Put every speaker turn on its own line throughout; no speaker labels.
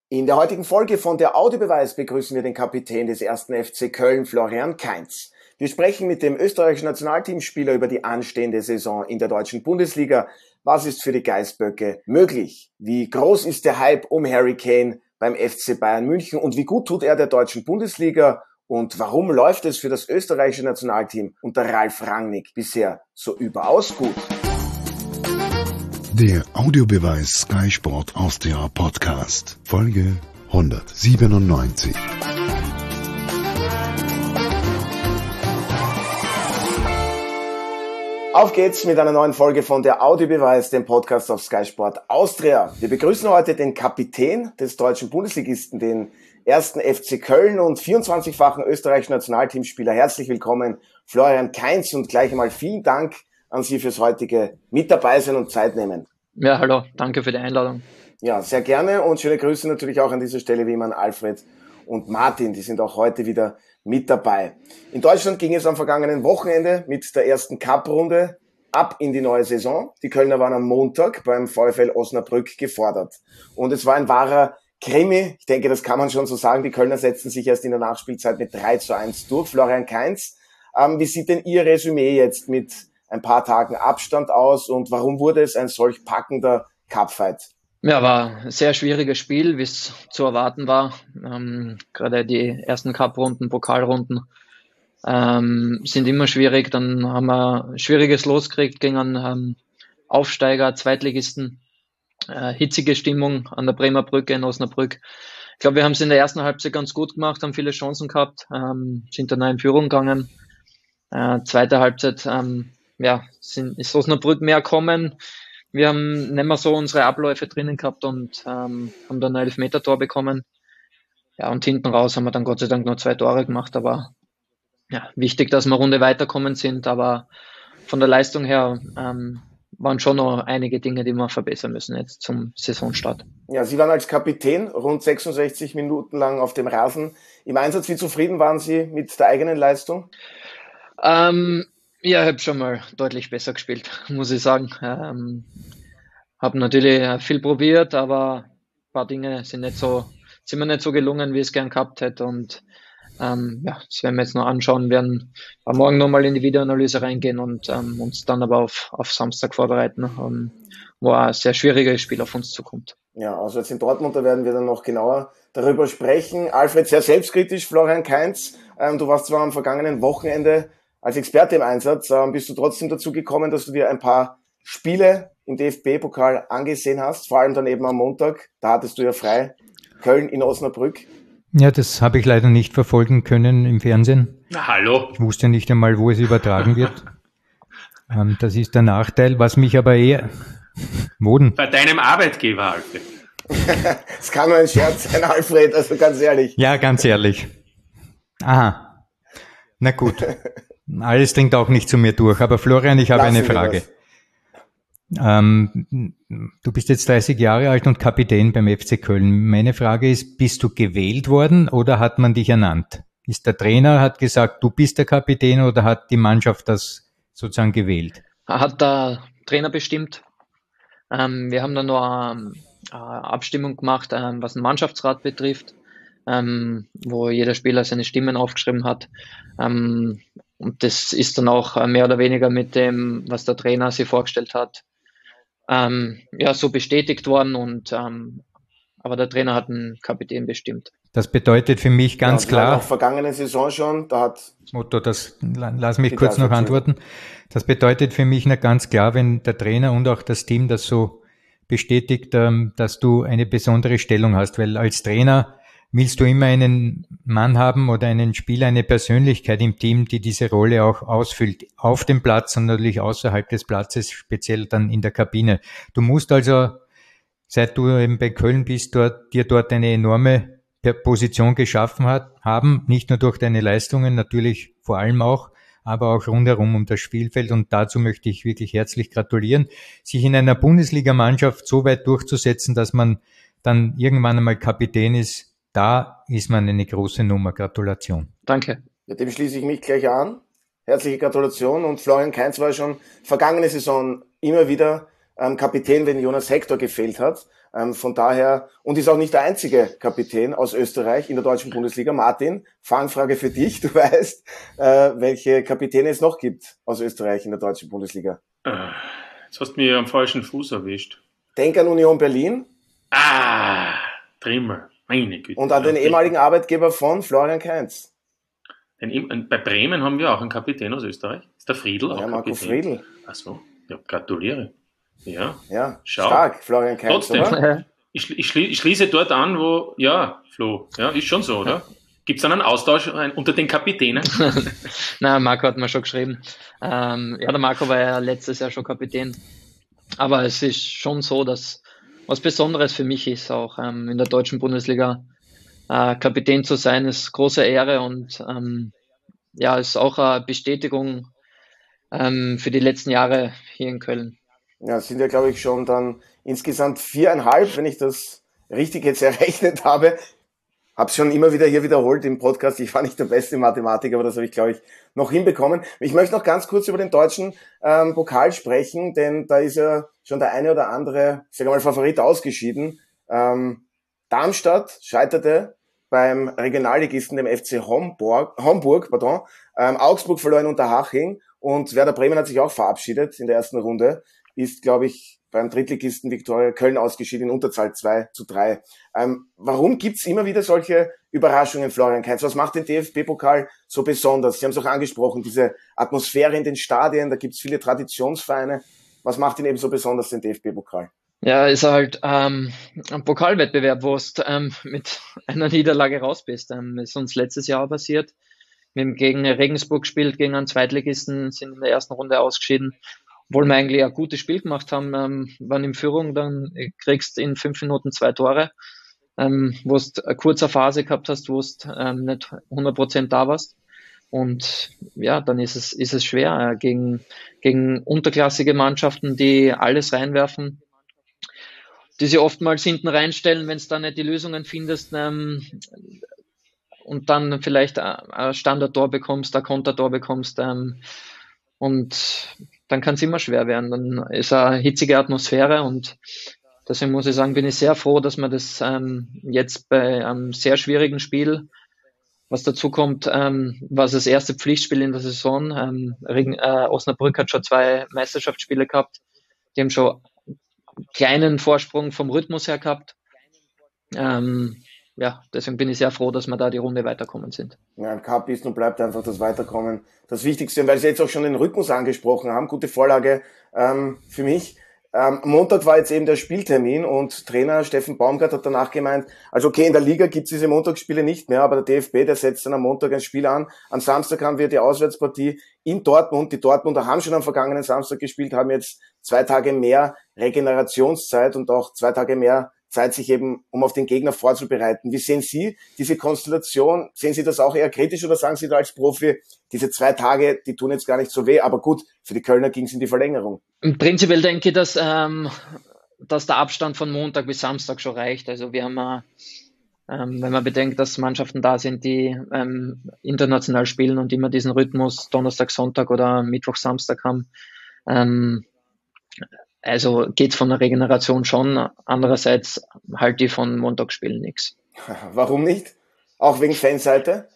In der heutigen Folge von der Audiobeweis begrüßen wir den Kapitän des 1. FC Köln, Florian Kainz. Wir sprechen mit dem österreichischen Nationalteamspieler über die anstehende Saison in der deutschen Bundesliga. Was ist für die Geißböcke möglich? Wie groß ist der Hype um Harry Kane beim FC Bayern München und wie gut tut er der deutschen Bundesliga? Und warum läuft es für das österreichische Nationalteam unter Ralf Rangnick bisher so überaus gut?
Der Audiobeweis Sky Sport Austria Podcast, Folge 197.
Auf geht's mit einer neuen Folge von der Audiobeweis, dem Podcast auf Sky Sport Austria. Wir begrüßen heute den Kapitän des deutschen Bundesligisten, den 1. FC Köln und 24-fachen österreichischen Nationalteamspieler. Herzlich willkommen, Florian Kainz, und gleich einmal vielen Dank an Sie fürs heutige mit dabei sein und Zeit nehmen.
Ja, hallo, danke für die Einladung.
Ja, sehr gerne und schöne Grüße natürlich auch an dieser Stelle wie immer an Alfred und Martin, die sind auch heute wieder mit dabei. In Deutschland ging es am vergangenen Wochenende mit der ersten Cup-Runde ab in die neue Saison. Die Kölner waren am Montag beim VfL Osnabrück gefordert und es war ein wahrer Krimi. Ich denke, das kann man schon so sagen. Die Kölner setzten sich erst in der Nachspielzeit mit 3:1 durch. Florian Kainz, wie sieht denn Ihr Resümee jetzt mit ein paar Tagen Abstand aus und warum wurde es ein solch packender Cupfight?
Ja, war ein sehr schwieriges Spiel, wie es zu erwarten war. Gerade die ersten Cup-Runden, Pokalrunden sind immer schwierig. Dann haben wir ein schwieriges Los gekriegt gegen einen Aufsteiger, Zweitligisten. Hitzige Stimmung an der Bremer Brücke in Osnabrück. Ich glaube, wir haben es in der ersten Halbzeit ganz gut gemacht, haben viele Chancen gehabt, sind dann auch in Führung gegangen. Zweite Halbzeit ist Osnabrück mehr kommen. Wir haben nicht mehr so unsere Abläufe drinnen gehabt und haben dann ein Elfmeter-Tor bekommen. Ja, und hinten raus haben wir dann Gott sei Dank nur 2 Tore gemacht, aber ja, wichtig, dass wir eine Runde weiterkommen sind, aber von der Leistung her waren schon noch einige Dinge, die wir verbessern müssen jetzt zum Saisonstart.
Ja, Sie waren als Kapitän rund 66 Minuten lang auf dem Rasen im Einsatz. Wie zufrieden waren Sie mit der eigenen Leistung?
Ja, ich habe schon mal deutlich besser gespielt, muss ich sagen. Habe natürlich viel probiert, aber ein paar Dinge sind mir nicht so gelungen, wie ich es gern gehabt hätte. Und das werden wir jetzt noch anschauen, werden morgen nochmal in die Videoanalyse reingehen und uns dann aber auf Samstag vorbereiten, wo ein sehr schwieriges Spiel auf uns zukommt.
Ja, also jetzt in Dortmund, da werden wir dann noch genauer darüber sprechen. Alfred, sehr selbstkritisch, Florian Kainz. Du warst zwar am vergangenen Wochenende als Experte im Einsatz, bist du trotzdem dazu gekommen, dass du dir ein paar Spiele im DFB-Pokal angesehen hast, vor allem dann eben am Montag, da hattest du ja frei, Köln in Osnabrück.
Ja, das habe ich leider nicht verfolgen können im Fernsehen.
Na, hallo.
Ich wusste nicht einmal, wo es übertragen wird. Das ist der Nachteil, was mich aber eher... Woden?
Bei deinem Arbeitgeber, Alfred.
Das kann nur ein Scherz sein, Alfred, also ganz ehrlich.
Ja, ganz ehrlich. Aha, na gut. Alles dringt auch nicht zu mir durch. Aber Florian, ich habe eine Frage. Du bist jetzt 30 Jahre alt und Kapitän beim FC Köln. Meine Frage ist, bist du gewählt worden oder hat man dich ernannt? Ist der Trainer, hat gesagt, du bist der Kapitän oder hat die Mannschaft das sozusagen gewählt?
Hat der Trainer bestimmt. Wir haben dann noch eine Abstimmung gemacht, was den Mannschaftsrat betrifft, wo jeder Spieler seine Stimmen aufgeschrieben hat. Und das ist dann auch mehr oder weniger mit dem, was der Trainer sich vorgestellt hat, so bestätigt worden. Aber der Trainer hat einen Kapitän bestimmt.
Das bedeutet für mich ganz klar.
Auch vergangene Saison schon, da hat
Otto, lass mich kurz noch antworten. Das bedeutet für mich ganz klar, wenn der Trainer und auch das Team das so bestätigt, dass du eine besondere Stellung hast, weil als Trainer willst du immer einen Mann haben oder einen Spieler, eine Persönlichkeit im Team, die diese Rolle auch ausfüllt, auf dem Platz und natürlich außerhalb des Platzes, speziell dann in der Kabine. Du musst also, seit du eben bei Köln bist, dir dort eine enorme Position geschaffen haben, nicht nur durch deine Leistungen, natürlich vor allem auch, aber auch rundherum um das Spielfeld. Und dazu möchte ich wirklich herzlich gratulieren, sich in einer Bundesligamannschaft so weit durchzusetzen, dass man dann irgendwann einmal Kapitän ist. Da ist man eine große Nummer. Gratulation.
Danke.
Ja, dem schließe ich mich gleich an. Herzliche Gratulation. Und Florian Kainz war schon vergangene Saison immer wieder Kapitän, wenn Jonas Hector gefehlt hat. Von daher, und ist auch nicht der einzige Kapitän aus Österreich in der deutschen Bundesliga. Martin, Fangfrage für dich. Du weißt, welche Kapitäne es noch gibt aus Österreich in der deutschen Bundesliga.
Jetzt hast du mich am falschen Fuß erwischt.
Denk an Union Berlin.
Trimmel, meine Güte.
Und an den ehemaligen Arbeitgeber von Florian Kainz.
Bei Bremen haben wir auch einen Kapitän aus Österreich. Ist der Friedl auch
Marco
Kapitän?
Friedl.
Ach so, ja, gratuliere. Ja,
stark, Florian Kainz,
trotzdem,
oder?
Ich schließe dort an, wo, Flo, ist schon so, oder? Gibt es dann einen Austausch unter den Kapitänen?
Nein, Marco hat mir schon geschrieben. Der Marco war ja letztes Jahr schon Kapitän. Aber es ist schon so, dass was Besonderes für mich ist, auch in der deutschen Bundesliga Kapitän zu sein, ist große Ehre und ist auch eine Bestätigung für die letzten Jahre hier in Köln.
Ja, es sind ja, glaube ich, schon dann insgesamt 4,5, wenn ich das richtig jetzt errechnet habe. Habe es schon immer wieder hier wiederholt im Podcast. Ich war nicht der beste Mathematiker, aber das habe ich, glaube ich, noch hinbekommen. Ich möchte noch ganz kurz über den deutschen Pokal sprechen, denn da ist ja schon der eine oder andere, ich sage mal, Favorit ausgeschieden. Darmstadt scheiterte beim Regionalligisten, dem FC Homburg. Augsburg verlor in Unterhaching und Werder Bremen hat sich auch verabschiedet in der ersten Runde. Ist, glaube ich, beim Drittligisten Viktoria Köln ausgeschieden in Unterzahl 2:3. Warum gibt's immer wieder solche Überraschungen, Florian Kainz? Was macht den DFB-Pokal so besonders? Sie haben es auch angesprochen, diese Atmosphäre in den Stadien, da gibt's viele Traditionsvereine. Was macht ihn eben so besonders, den DFB-Pokal?
Ja, ist halt ein Pokalwettbewerb, wo du mit einer Niederlage raus bist. Ist uns letztes Jahr passiert. Wir haben gegen Regensburg gespielt, gegen einen Zweitligisten, sind in der ersten Runde ausgeschieden. Obwohl wir eigentlich ein gutes Spiel gemacht haben, waren in Führung, dann kriegst du in 5 Minuten 2 Tore, wo du eine kurze Phase gehabt hast, wo du nicht 100% da warst. Und ja, dann ist es schwer gegen unterklassige Mannschaften, die alles reinwerfen, die sie oftmals hinten reinstellen, wenn du da nicht die Lösungen findest und dann vielleicht ein Standardtor bekommst, ein Kontertor bekommst und dann kann es immer schwer werden. Dann ist eine hitzige Atmosphäre und deswegen muss ich sagen, bin ich sehr froh, dass man das jetzt bei einem sehr schwierigen Spiel, was dazu kommt, was das erste Pflichtspiel in der Saison, Osnabrück hat schon 2 Meisterschaftsspiele gehabt, die haben schon einen kleinen Vorsprung vom Rhythmus her gehabt. Deswegen bin ich sehr froh, dass wir da die Runde weiterkommen sind.
Ja, im Cup ist und bleibt einfach das Weiterkommen das Wichtigste. Und weil Sie jetzt auch schon den Rhythmus angesprochen haben, gute Vorlage für mich. Montag war jetzt eben der Spieltermin und Trainer Steffen Baumgart hat danach gemeint, also okay, in der Liga gibt's diese Montagsspiele nicht mehr, aber der DFB, der setzt dann am Montag ein Spiel an. Am Samstag haben wir die Auswärtspartie in Dortmund. Die Dortmunder haben schon am vergangenen Samstag gespielt, haben jetzt 2 Tage mehr Regenerationszeit und auch 2 Tage mehr Zeit, sich eben, um auf den Gegner vorzubereiten. Wie sehen Sie diese Konstellation? Sehen Sie das auch eher kritisch oder sagen Sie da als Profi, diese 2 Tage, die tun jetzt gar nicht so weh, aber gut, für die Kölner ging es in die Verlängerung?
Prinzipiell denke ich, dass der Abstand von Montag bis Samstag schon reicht. Also wir haben, wenn man bedenkt, dass Mannschaften da sind, die international spielen und immer diesen Rhythmus Donnerstag, Sonntag oder Mittwoch, Samstag haben, also geht's von der Regeneration schon. Andererseits halte ich von Montagsspielen nichts.
Warum nicht? Auch wegen Fanseite?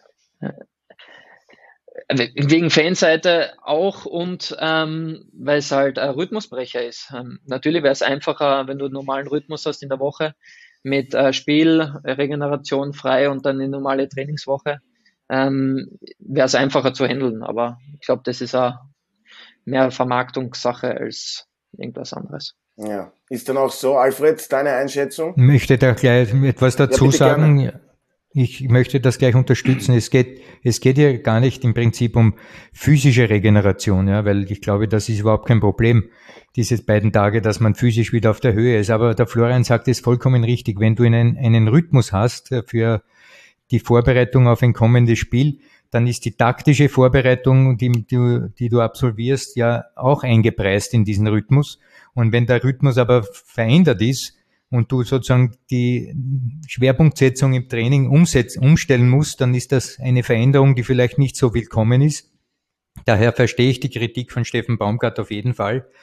Wegen Fanseite auch und weil es halt ein Rhythmusbrecher ist. Natürlich wäre es einfacher, wenn du einen normalen Rhythmus hast in der Woche mit Spiel, Regeneration frei und dann eine normale Trainingswoche. Wäre es einfacher zu handeln, aber ich glaube, das ist auch mehr Vermarktungssache als irgendwas anderes.
Ja, ist dann auch so, Alfred, deine Einschätzung?
Ich möchte da gleich etwas dazu sagen.
Gerne.
Ich möchte das gleich unterstützen. Es geht ja gar nicht im Prinzip um physische Regeneration, ja, weil ich glaube, das ist überhaupt kein Problem, diese beiden Tage, dass man physisch wieder auf der Höhe ist. Aber der Florian sagt es vollkommen richtig. Wenn du einen Rhythmus hast für die Vorbereitung auf ein kommendes Spiel, dann ist die taktische Vorbereitung, die du absolvierst, ja auch eingepreist in diesen Rhythmus. Und wenn der Rhythmus aber verändert ist und du sozusagen die Schwerpunktsetzung im Training umstellen musst, dann ist das eine Veränderung, die vielleicht nicht so willkommen ist. Daher verstehe ich die Kritik von Steffen Baumgart auf jeden Fall.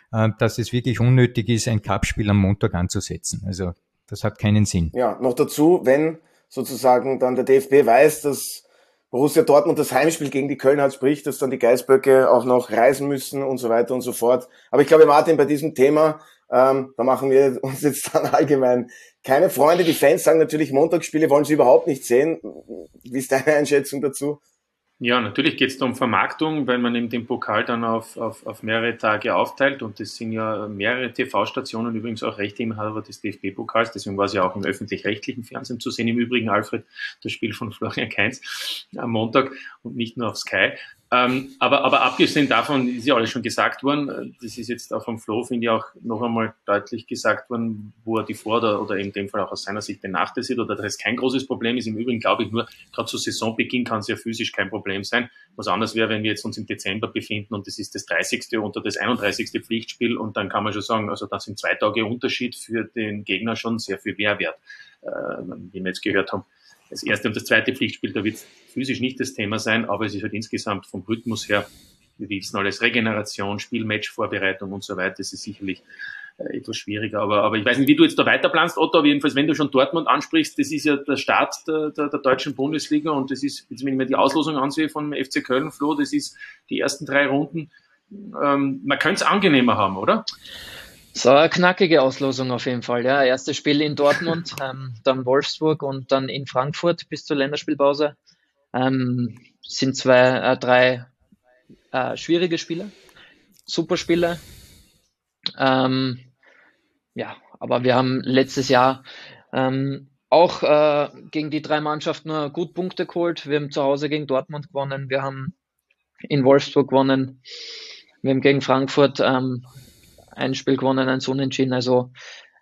dass es wirklich unnötig ist, ein Cup-Spiel am Montag anzusetzen. Also das hat keinen Sinn.
Ja, noch dazu, wenn sozusagen dann der DFB weiß, dass Borussia Dortmund das Heimspiel gegen die Kölner hat, sprich, dass dann die Geißböcke auch noch reisen müssen und so weiter und so fort. Aber ich glaube, Martin, bei diesem Thema, da machen wir uns jetzt dann allgemein keine Freunde. Die Fans sagen natürlich, Montagsspiele wollen sie überhaupt nicht sehen. Wie ist deine Einschätzung dazu?
Ja, natürlich geht es da um Vermarktung, weil man eben den Pokal dann auf mehrere Tage aufteilt und das sind ja mehrere TV-Stationen, übrigens auch Rechteinhaber des DFB-Pokals, deswegen war es ja auch im öffentlich-rechtlichen Fernsehen zu sehen, im Übrigen, Alfred, das Spiel von Florian Kainz am Montag und nicht nur auf Sky. Aber abgesehen davon ist ja alles schon gesagt worden, das ist jetzt auch vom Flo, finde ich, auch noch einmal deutlich gesagt worden, wo er die Vor- oder in dem Fall auch aus seiner Sicht den Nachteil sieht oder dass es kein großes Problem ist. Im Übrigen glaube ich nur, gerade zu Saisonbeginn kann es ja physisch kein Problem sein. Was anders wäre, wenn wir jetzt uns im Dezember befinden und das ist das 30. oder das 31. Pflichtspiel und dann kann man schon sagen, also das sind 2 Tage Unterschied für den Gegner schon sehr viel Mehrwert, wie wir jetzt gehört haben. Das erste und das zweite Pflichtspiel, da wird es physisch nicht das Thema sein, aber es ist halt insgesamt vom Rhythmus her, wir wissen alles, Regeneration, Spiel-Match-Vorbereitung und so weiter, das ist sicherlich etwas schwieriger. Aber ich weiß nicht, wie du jetzt da weiterplanst, Otto, aber jedenfalls, wenn du schon Dortmund ansprichst, das ist ja der Start der deutschen Bundesliga und das ist, jetzt wenn ich mir die Auslosung ansehe von FC Köln, Flo, das ist die ersten 3 Runden. Man könnte es angenehmer haben, oder?
So eine knackige Auslosung auf jeden Fall. Ja, erstes Spiel in Dortmund, dann Wolfsburg und dann in Frankfurt bis zur Länderspielpause. Sind 3 schwierige Spiele, super Spiele. Ja, aber wir haben letztes Jahr auch gegen die 3 Mannschaften nur gut Punkte geholt. Wir haben zu Hause gegen Dortmund gewonnen, wir haben in Wolfsburg gewonnen, wir haben gegen Frankfurt ein Spiel gewonnen, eins unentschieden. Also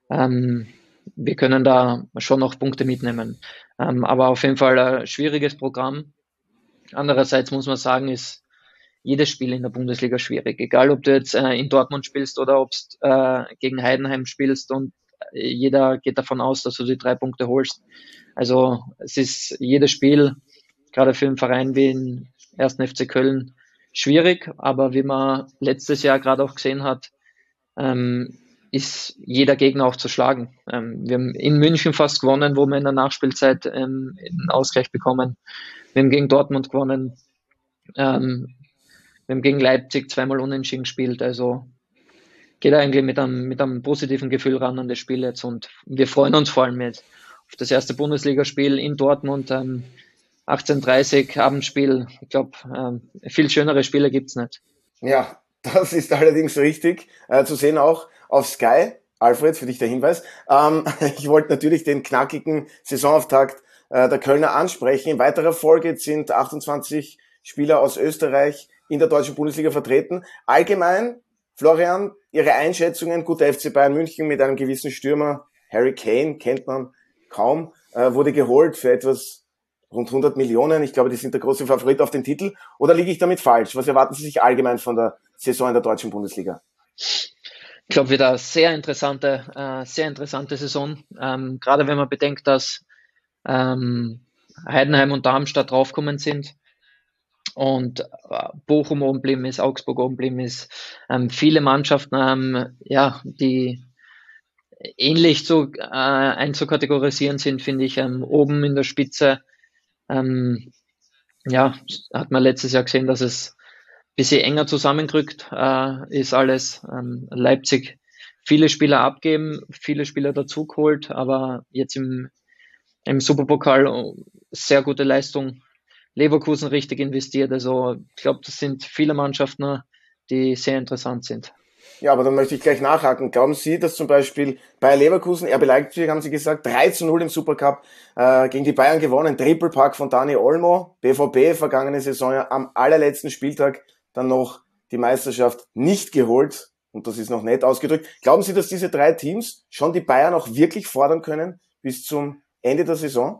wir können da schon noch Punkte mitnehmen. Aber auf jeden Fall ein schwieriges Programm. Andererseits muss man sagen, ist jedes Spiel in der Bundesliga schwierig. Egal, ob du jetzt in Dortmund spielst oder ob du gegen Heidenheim spielst und jeder geht davon aus, dass du die 3 Punkte holst. Also es ist jedes Spiel, gerade für einen Verein wie den 1. FC Köln, schwierig. Aber wie man letztes Jahr gerade auch gesehen hat, ist jeder Gegner auch zu schlagen. Wir haben in München fast gewonnen, wo wir in der Nachspielzeit einen Ausgleich bekommen. Wir haben gegen Dortmund gewonnen. Wir haben gegen Leipzig 2-mal unentschieden gespielt. Also geht eigentlich mit einem positiven Gefühl ran an das Spiel jetzt. Und wir freuen uns vor allem jetzt auf das erste Bundesligaspiel in Dortmund. 18:30 Abendspiel. Ich glaube, viel schönere Spiele gibt's nicht.
Ja, das ist allerdings richtig. Zu sehen auch auf Sky. Alfred, für dich der Hinweis. Ich wollte natürlich den knackigen Saisonauftakt der Kölner ansprechen. In weiterer Folge sind 28 Spieler aus Österreich in der deutschen Bundesliga vertreten. Allgemein, Florian, Ihre Einschätzungen, guter FC Bayern München mit einem gewissen Stürmer, Harry Kane, kennt man kaum, wurde geholt für etwas rund 100 Millionen. Ich glaube, die sind der große Favorit auf den Titel. Oder liege ich damit falsch? Was erwarten Sie sich allgemein von der Saison in der deutschen Bundesliga?
Ich glaube, wieder eine sehr interessante Saison. Gerade wenn man bedenkt, dass Heidenheim und Darmstadt draufgekommen sind und Bochum oben geblieben ist, Augsburg oben geblieben ist. Viele Mannschaften, die ähnlich einzukategorisieren sind, finde ich, oben in der Spitze. Hat man letztes Jahr gesehen, dass es ein bisschen enger zusammengerückt ist alles. Leipzig viele Spieler abgeben, viele Spieler dazugeholt, aber jetzt im Superpokal sehr gute Leistung. Leverkusen richtig investiert. Also ich glaube, das sind viele Mannschaften, die sehr interessant sind.
Ja, aber dann möchte ich gleich nachhaken. Glauben Sie, dass zum Beispiel Bayer Leverkusen, RB Leipzig, haben Sie gesagt, 3:0 im Supercup gegen die Bayern gewonnen, Triple-Pack von Dani Olmo, BVB vergangene Saison ja am allerletzten Spieltag dann noch die Meisterschaft nicht geholt und das ist noch nett ausgedrückt. Glauben Sie, dass diese 3 Teams schon die Bayern auch wirklich fordern können bis zum Ende der Saison?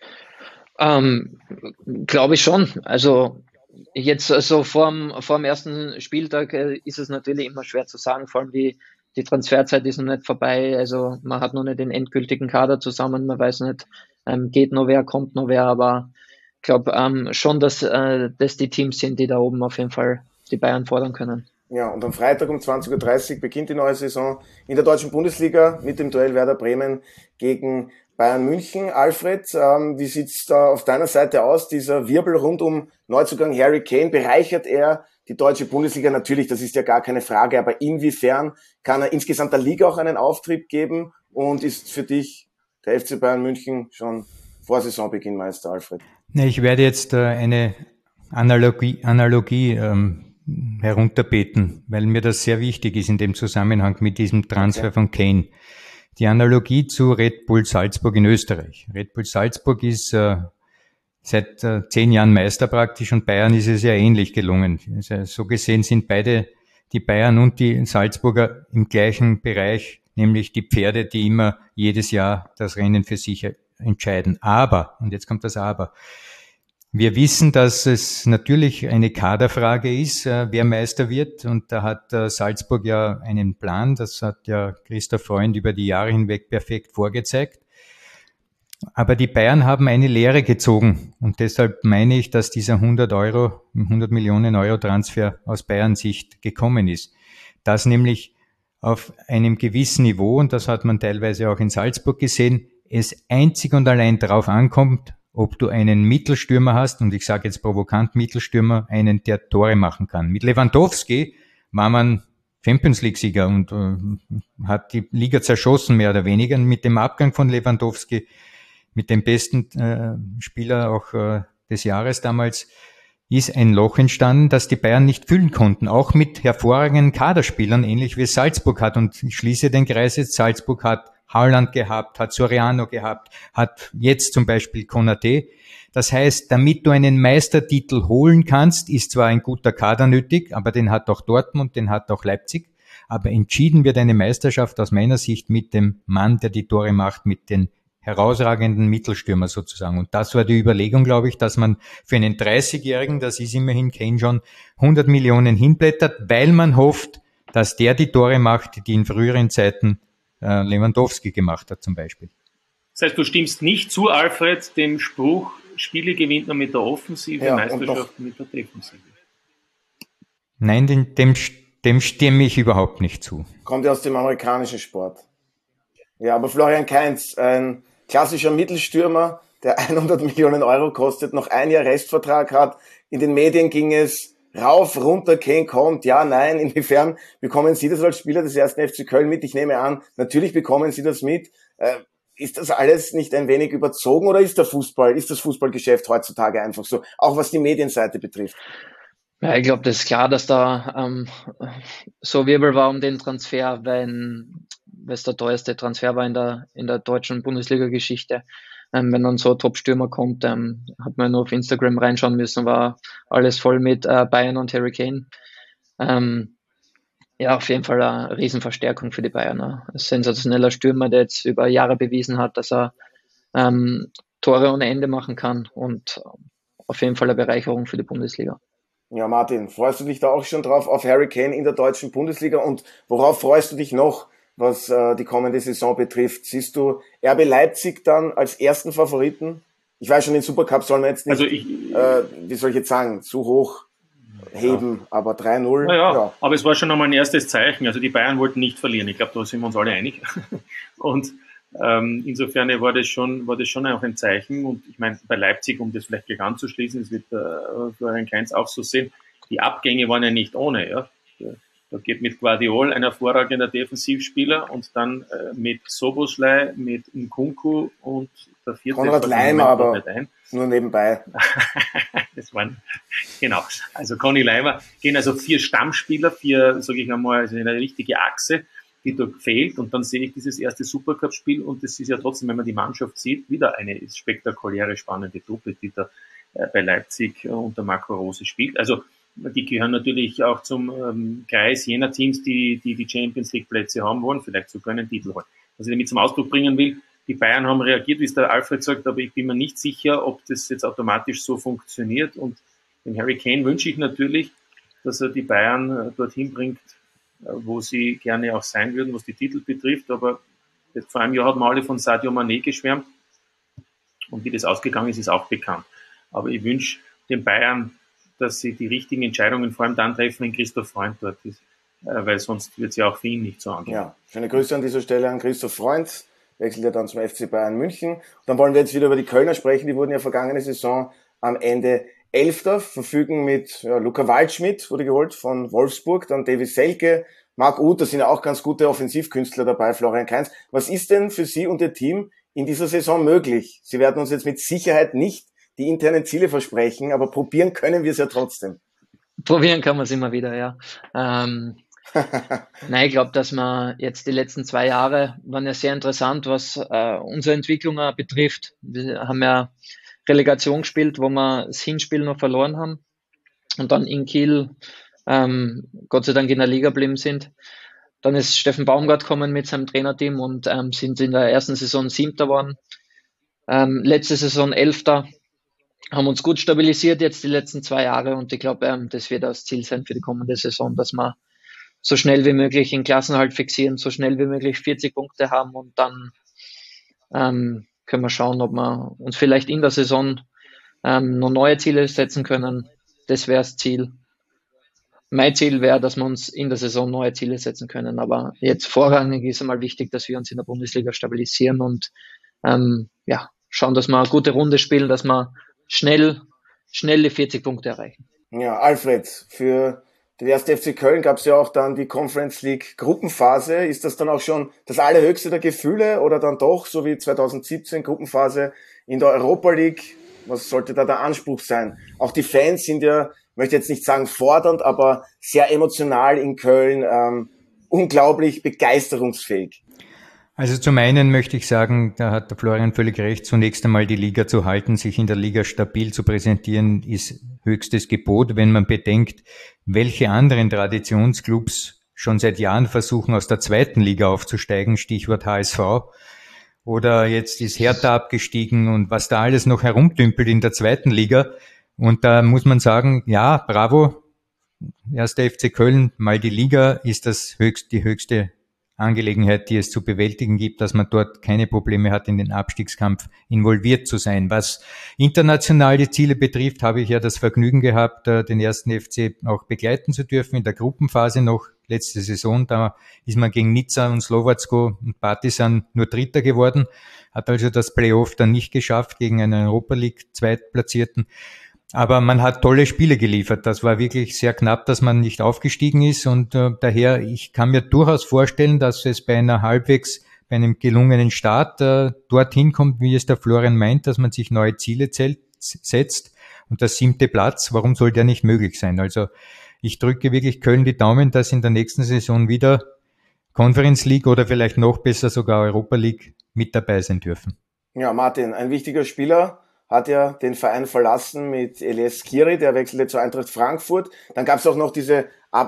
Glaube ich schon. Also jetzt so vor dem ersten Spieltag ist es natürlich immer schwer zu sagen, vor allem die Transferzeit ist noch nicht vorbei. Also man hat noch nicht den endgültigen Kader zusammen, man weiß nicht, geht noch wer, kommt noch wer, aber ich glaube schon, dass die Teams sind, die da oben auf jeden Fall die Bayern fordern können.
Ja, und am Freitag um 20.30 Uhr beginnt die neue Saison in der deutschen Bundesliga mit dem Duell Werder Bremen gegen Bayern München. Alfred, wie sieht's da auf deiner Seite aus? Dieser Wirbel rund um Neuzugang Harry Kane, bereichert er die deutsche Bundesliga? Natürlich, das ist ja gar keine Frage, aber inwiefern kann er insgesamt der Liga auch einen Auftrieb geben und ist für dich der FC Bayern München schon vor Saisonbeginn Meister, Alfred?
Ich werde jetzt eine Analogie herunterbeten, weil mir das sehr wichtig ist in dem Zusammenhang mit diesem Transfer von Kane. Die Analogie zu Red Bull Salzburg in Österreich. Red Bull Salzburg ist seit 10 Jahren Meister praktisch und Bayern ist es ja ähnlich gelungen. Also so gesehen sind beide, die Bayern und die Salzburger, im gleichen Bereich, nämlich die Pferde, die immer jedes Jahr das Rennen für sich entscheiden. Aber, und jetzt kommt das Aber, wir wissen, dass es natürlich eine Kaderfrage ist, wer Meister wird. Und da hat Salzburg ja einen Plan. Das hat ja Christoph Freund über die Jahre hinweg perfekt vorgezeigt. Aber die Bayern haben eine Lehre gezogen. Und deshalb meine ich, dass dieser 100 Millionen Euro Transfer aus Bayern-Sicht gekommen ist. Dass nämlich auf einem gewissen Niveau, und das hat man teilweise auch in Salzburg gesehen, es einzig und allein darauf ankommt, ob du einen Mittelstürmer hast, und ich sage jetzt provokant Mittelstürmer, einen, der Tore machen kann. Mit Lewandowski war man Champions League-Sieger und hat die Liga zerschossen, mehr oder weniger. Und mit dem Abgang von Lewandowski, mit dem besten Spieler auch des Jahres damals, ist ein Loch entstanden, das die Bayern nicht füllen konnten. Auch mit hervorragenden Kaderspielern, ähnlich wie es Salzburg hat. Und ich schließe den Kreis jetzt. Salzburg hat Haaland gehabt, hat Soriano gehabt, hat jetzt zum Beispiel Konaté. Das heißt, damit du einen Meistertitel holen kannst, ist zwar ein guter Kader nötig, aber den hat auch Dortmund, den hat auch Leipzig. Aber entschieden wird eine Meisterschaft aus meiner Sicht mit dem Mann, der die Tore macht, mit den herausragenden Mittelstürmer sozusagen. Und das war die Überlegung, glaube ich, dass man für einen 30-Jährigen, das ist immerhin Kane schon, 100 Millionen hinblättert, weil man hofft, dass der die Tore macht, die in früheren Zeiten Lewandowski gemacht hat zum Beispiel.
Das heißt, du stimmst nicht zu, Alfred, dem Spruch, Spiele gewinnt man mit der Offensive, ja, Meisterschaft mit der Defensive.
Nein, dem stimme ich überhaupt nicht zu.
Kommt ja aus dem amerikanischen Sport. Ja, aber Florian Kainz, ein klassischer Mittelstürmer, der 100 Millionen Euro kostet, noch ein Jahr Restvertrag hat. In den Medien ging es rauf, runter, Kane kommt, ja, nein. Inwiefern bekommen Sie das als Spieler des 1. FC Köln mit? Ich nehme an, natürlich bekommen Sie das mit. Ist das alles nicht ein wenig überzogen oder ist das Fußballgeschäft heutzutage einfach so, auch was die Medienseite betrifft?
Ja, ich glaube, das ist klar, dass da so Wirbel war um den Transfer, weil es der teuerste Transfer war in der deutschen Bundesliga-Geschichte. Wenn dann so ein Top-Stürmer kommt, hat man nur auf Instagram reinschauen müssen, war alles voll mit Bayern und Harry Kane. Ja, auf jeden Fall eine Riesenverstärkung für die Bayern. Ein sensationeller Stürmer, der jetzt über Jahre bewiesen hat, dass er Tore ohne Ende machen kann und auf jeden Fall eine Bereicherung für die Bundesliga.
Ja, Martin, freust du dich da auch schon drauf auf Harry Kane in der deutschen Bundesliga und worauf freust du dich noch, was die kommende Saison betrifft? Siehst du RB Leipzig dann als ersten Favoriten? Ich weiß schon, den Supercup soll man jetzt nicht, wie soll ich jetzt sagen, zu hoch heben, ja. Aber 3-0.
Ja. Aber es war schon einmal ein erstes Zeichen. Also die Bayern wollten nicht verlieren. Ich glaube, da sind wir uns alle einig. Und insofern war das schon auch ein Zeichen. Und ich meine, bei Leipzig, um das vielleicht gleich anzuschließen, das wird Florian Kainz auch so sehen, die Abgänge waren ja nicht ohne. Ja. Da geht mit Guardiol ein hervorragender Defensivspieler und dann mit Soboslai, mit Nkunku und der vierte
Konrad Laimer, aber nur nebenbei.
Das waren, genau. Also Conny Laimer gehen also 4 Stammspieler, 4, sage ich einmal, also eine richtige Achse, die da fehlt. Und dann sehe ich dieses erste Supercup-Spiel und das ist ja trotzdem, wenn man die Mannschaft sieht, wieder eine spektakuläre, spannende Truppe, die da bei Leipzig unter Marco Rose spielt. Also die gehören natürlich auch zum Kreis jener Teams, die Champions League Plätze haben wollen, vielleicht sogar einen Titel holen. Was ich damit zum Ausdruck bringen will, die Bayern haben reagiert, wie es der Alfred sagt, aber ich bin mir nicht sicher, ob das jetzt automatisch so funktioniert. Und dem Harry Kane wünsche ich natürlich, dass er die Bayern dorthin bringt, wo sie gerne auch sein würden, was die Titel betrifft. Aber jetzt vor einem Jahr hat man alle von Sadio Mané geschwärmt. Und wie das ausgegangen ist, ist auch bekannt. Aber ich wünsche den Bayern, dass sie die richtigen Entscheidungen vor allem dann treffen, wenn Christoph Freund dort ist. Weil sonst wird es ja auch für ihn nicht so angehen.
Ja, schöne Grüße an dieser Stelle an Christoph Freund. Wechselt ja dann zum FC Bayern München. Und dann wollen wir jetzt wieder über die Kölner sprechen. Die wurden ja vergangene Saison am Ende 11. Verfügen mit Luca Waldschmidt, wurde geholt von Wolfsburg, dann Davy Selke, Marc Uth, da sind ja auch ganz gute Offensivkünstler dabei, Florian Kainz. Was ist denn für Sie und Ihr Team in dieser Saison möglich? Sie werden uns jetzt mit Sicherheit nicht die internen Ziele versprechen, aber probieren können wir es ja trotzdem.
Probieren kann man es immer wieder, ja. Nein, ich glaube, dass wir jetzt die letzten 2 Jahre waren ja sehr interessant, was unsere Entwicklung betrifft. Wir haben ja Relegation gespielt, wo wir das Hinspiel noch verloren haben und dann in Kiel Gott sei Dank in der Liga geblieben sind. Dann ist Steffen Baumgart gekommen mit seinem Trainerteam und sind in der ersten Saison 7. geworden. Letzte Saison 11. Haben uns gut stabilisiert jetzt die letzten 2 Jahre und ich glaube, das wird das Ziel sein für die kommende Saison, dass wir so schnell wie möglich den Klassenerhalt fixieren, so schnell wie möglich 40 Punkte haben und dann können wir schauen, ob wir uns vielleicht in der Saison noch neue Ziele setzen können. Das wäre das Ziel. Mein Ziel wäre, dass wir uns in der Saison neue Ziele setzen können, aber jetzt vorrangig ist einmal wichtig, dass wir uns in der Bundesliga stabilisieren und schauen, dass wir eine gute Runde spielen, dass wir schnell die 40 Punkte erreichen.
Ja, Alfred, für den 1. FC Köln gab es ja auch dann die Conference League Gruppenphase. Ist das dann auch schon das allerhöchste der Gefühle oder dann doch, so wie 2017 Gruppenphase in der Europa League? Was sollte da der Anspruch sein? Auch die Fans sind ja, ich möchte jetzt nicht sagen fordernd, aber sehr emotional in Köln, unglaublich begeisterungsfähig.
Also zum einen möchte ich sagen, da hat der Florian völlig recht, zunächst einmal die Liga zu halten, sich in der Liga stabil zu präsentieren, ist höchstes Gebot, wenn man bedenkt, welche anderen Traditionsclubs schon seit Jahren versuchen, aus der 2. Liga aufzusteigen, Stichwort HSV. Oder jetzt ist Hertha abgestiegen und was da alles noch herumdümpelt in der 2. Liga. Und da muss man sagen, ja, bravo, 1. FC Köln, mal die Liga ist die höchste Angelegenheit, die es zu bewältigen gibt, dass man dort keine Probleme hat, in den Abstiegskampf involviert zu sein. Was internationale Ziele betrifft, habe ich ja das Vergnügen gehabt, den 1. FC auch begleiten zu dürfen in der Gruppenphase noch letzte Saison. Da ist man gegen Nizza und Slowacko und Partizan nur Dritter geworden, hat also das Playoff dann nicht geschafft gegen einen Europa League Zweitplatzierten. Aber man hat tolle Spiele geliefert. Das war wirklich sehr knapp, dass man nicht aufgestiegen ist. Und daher, ich kann mir durchaus vorstellen, dass es bei einem gelungenen Start dorthin kommt, wie es der Florian meint, dass man sich neue Ziele setzt. Und der 7. Platz, warum soll der nicht möglich sein? Also ich drücke wirklich Köln die Daumen, dass in der nächsten Saison wieder Conference League oder vielleicht noch besser sogar Europa League mit dabei sein dürfen.
Ja, Martin, ein wichtiger Spieler hat ja den Verein verlassen mit Elias Skiri, der wechselte zur Eintracht Frankfurt. Dann gab es auch noch diese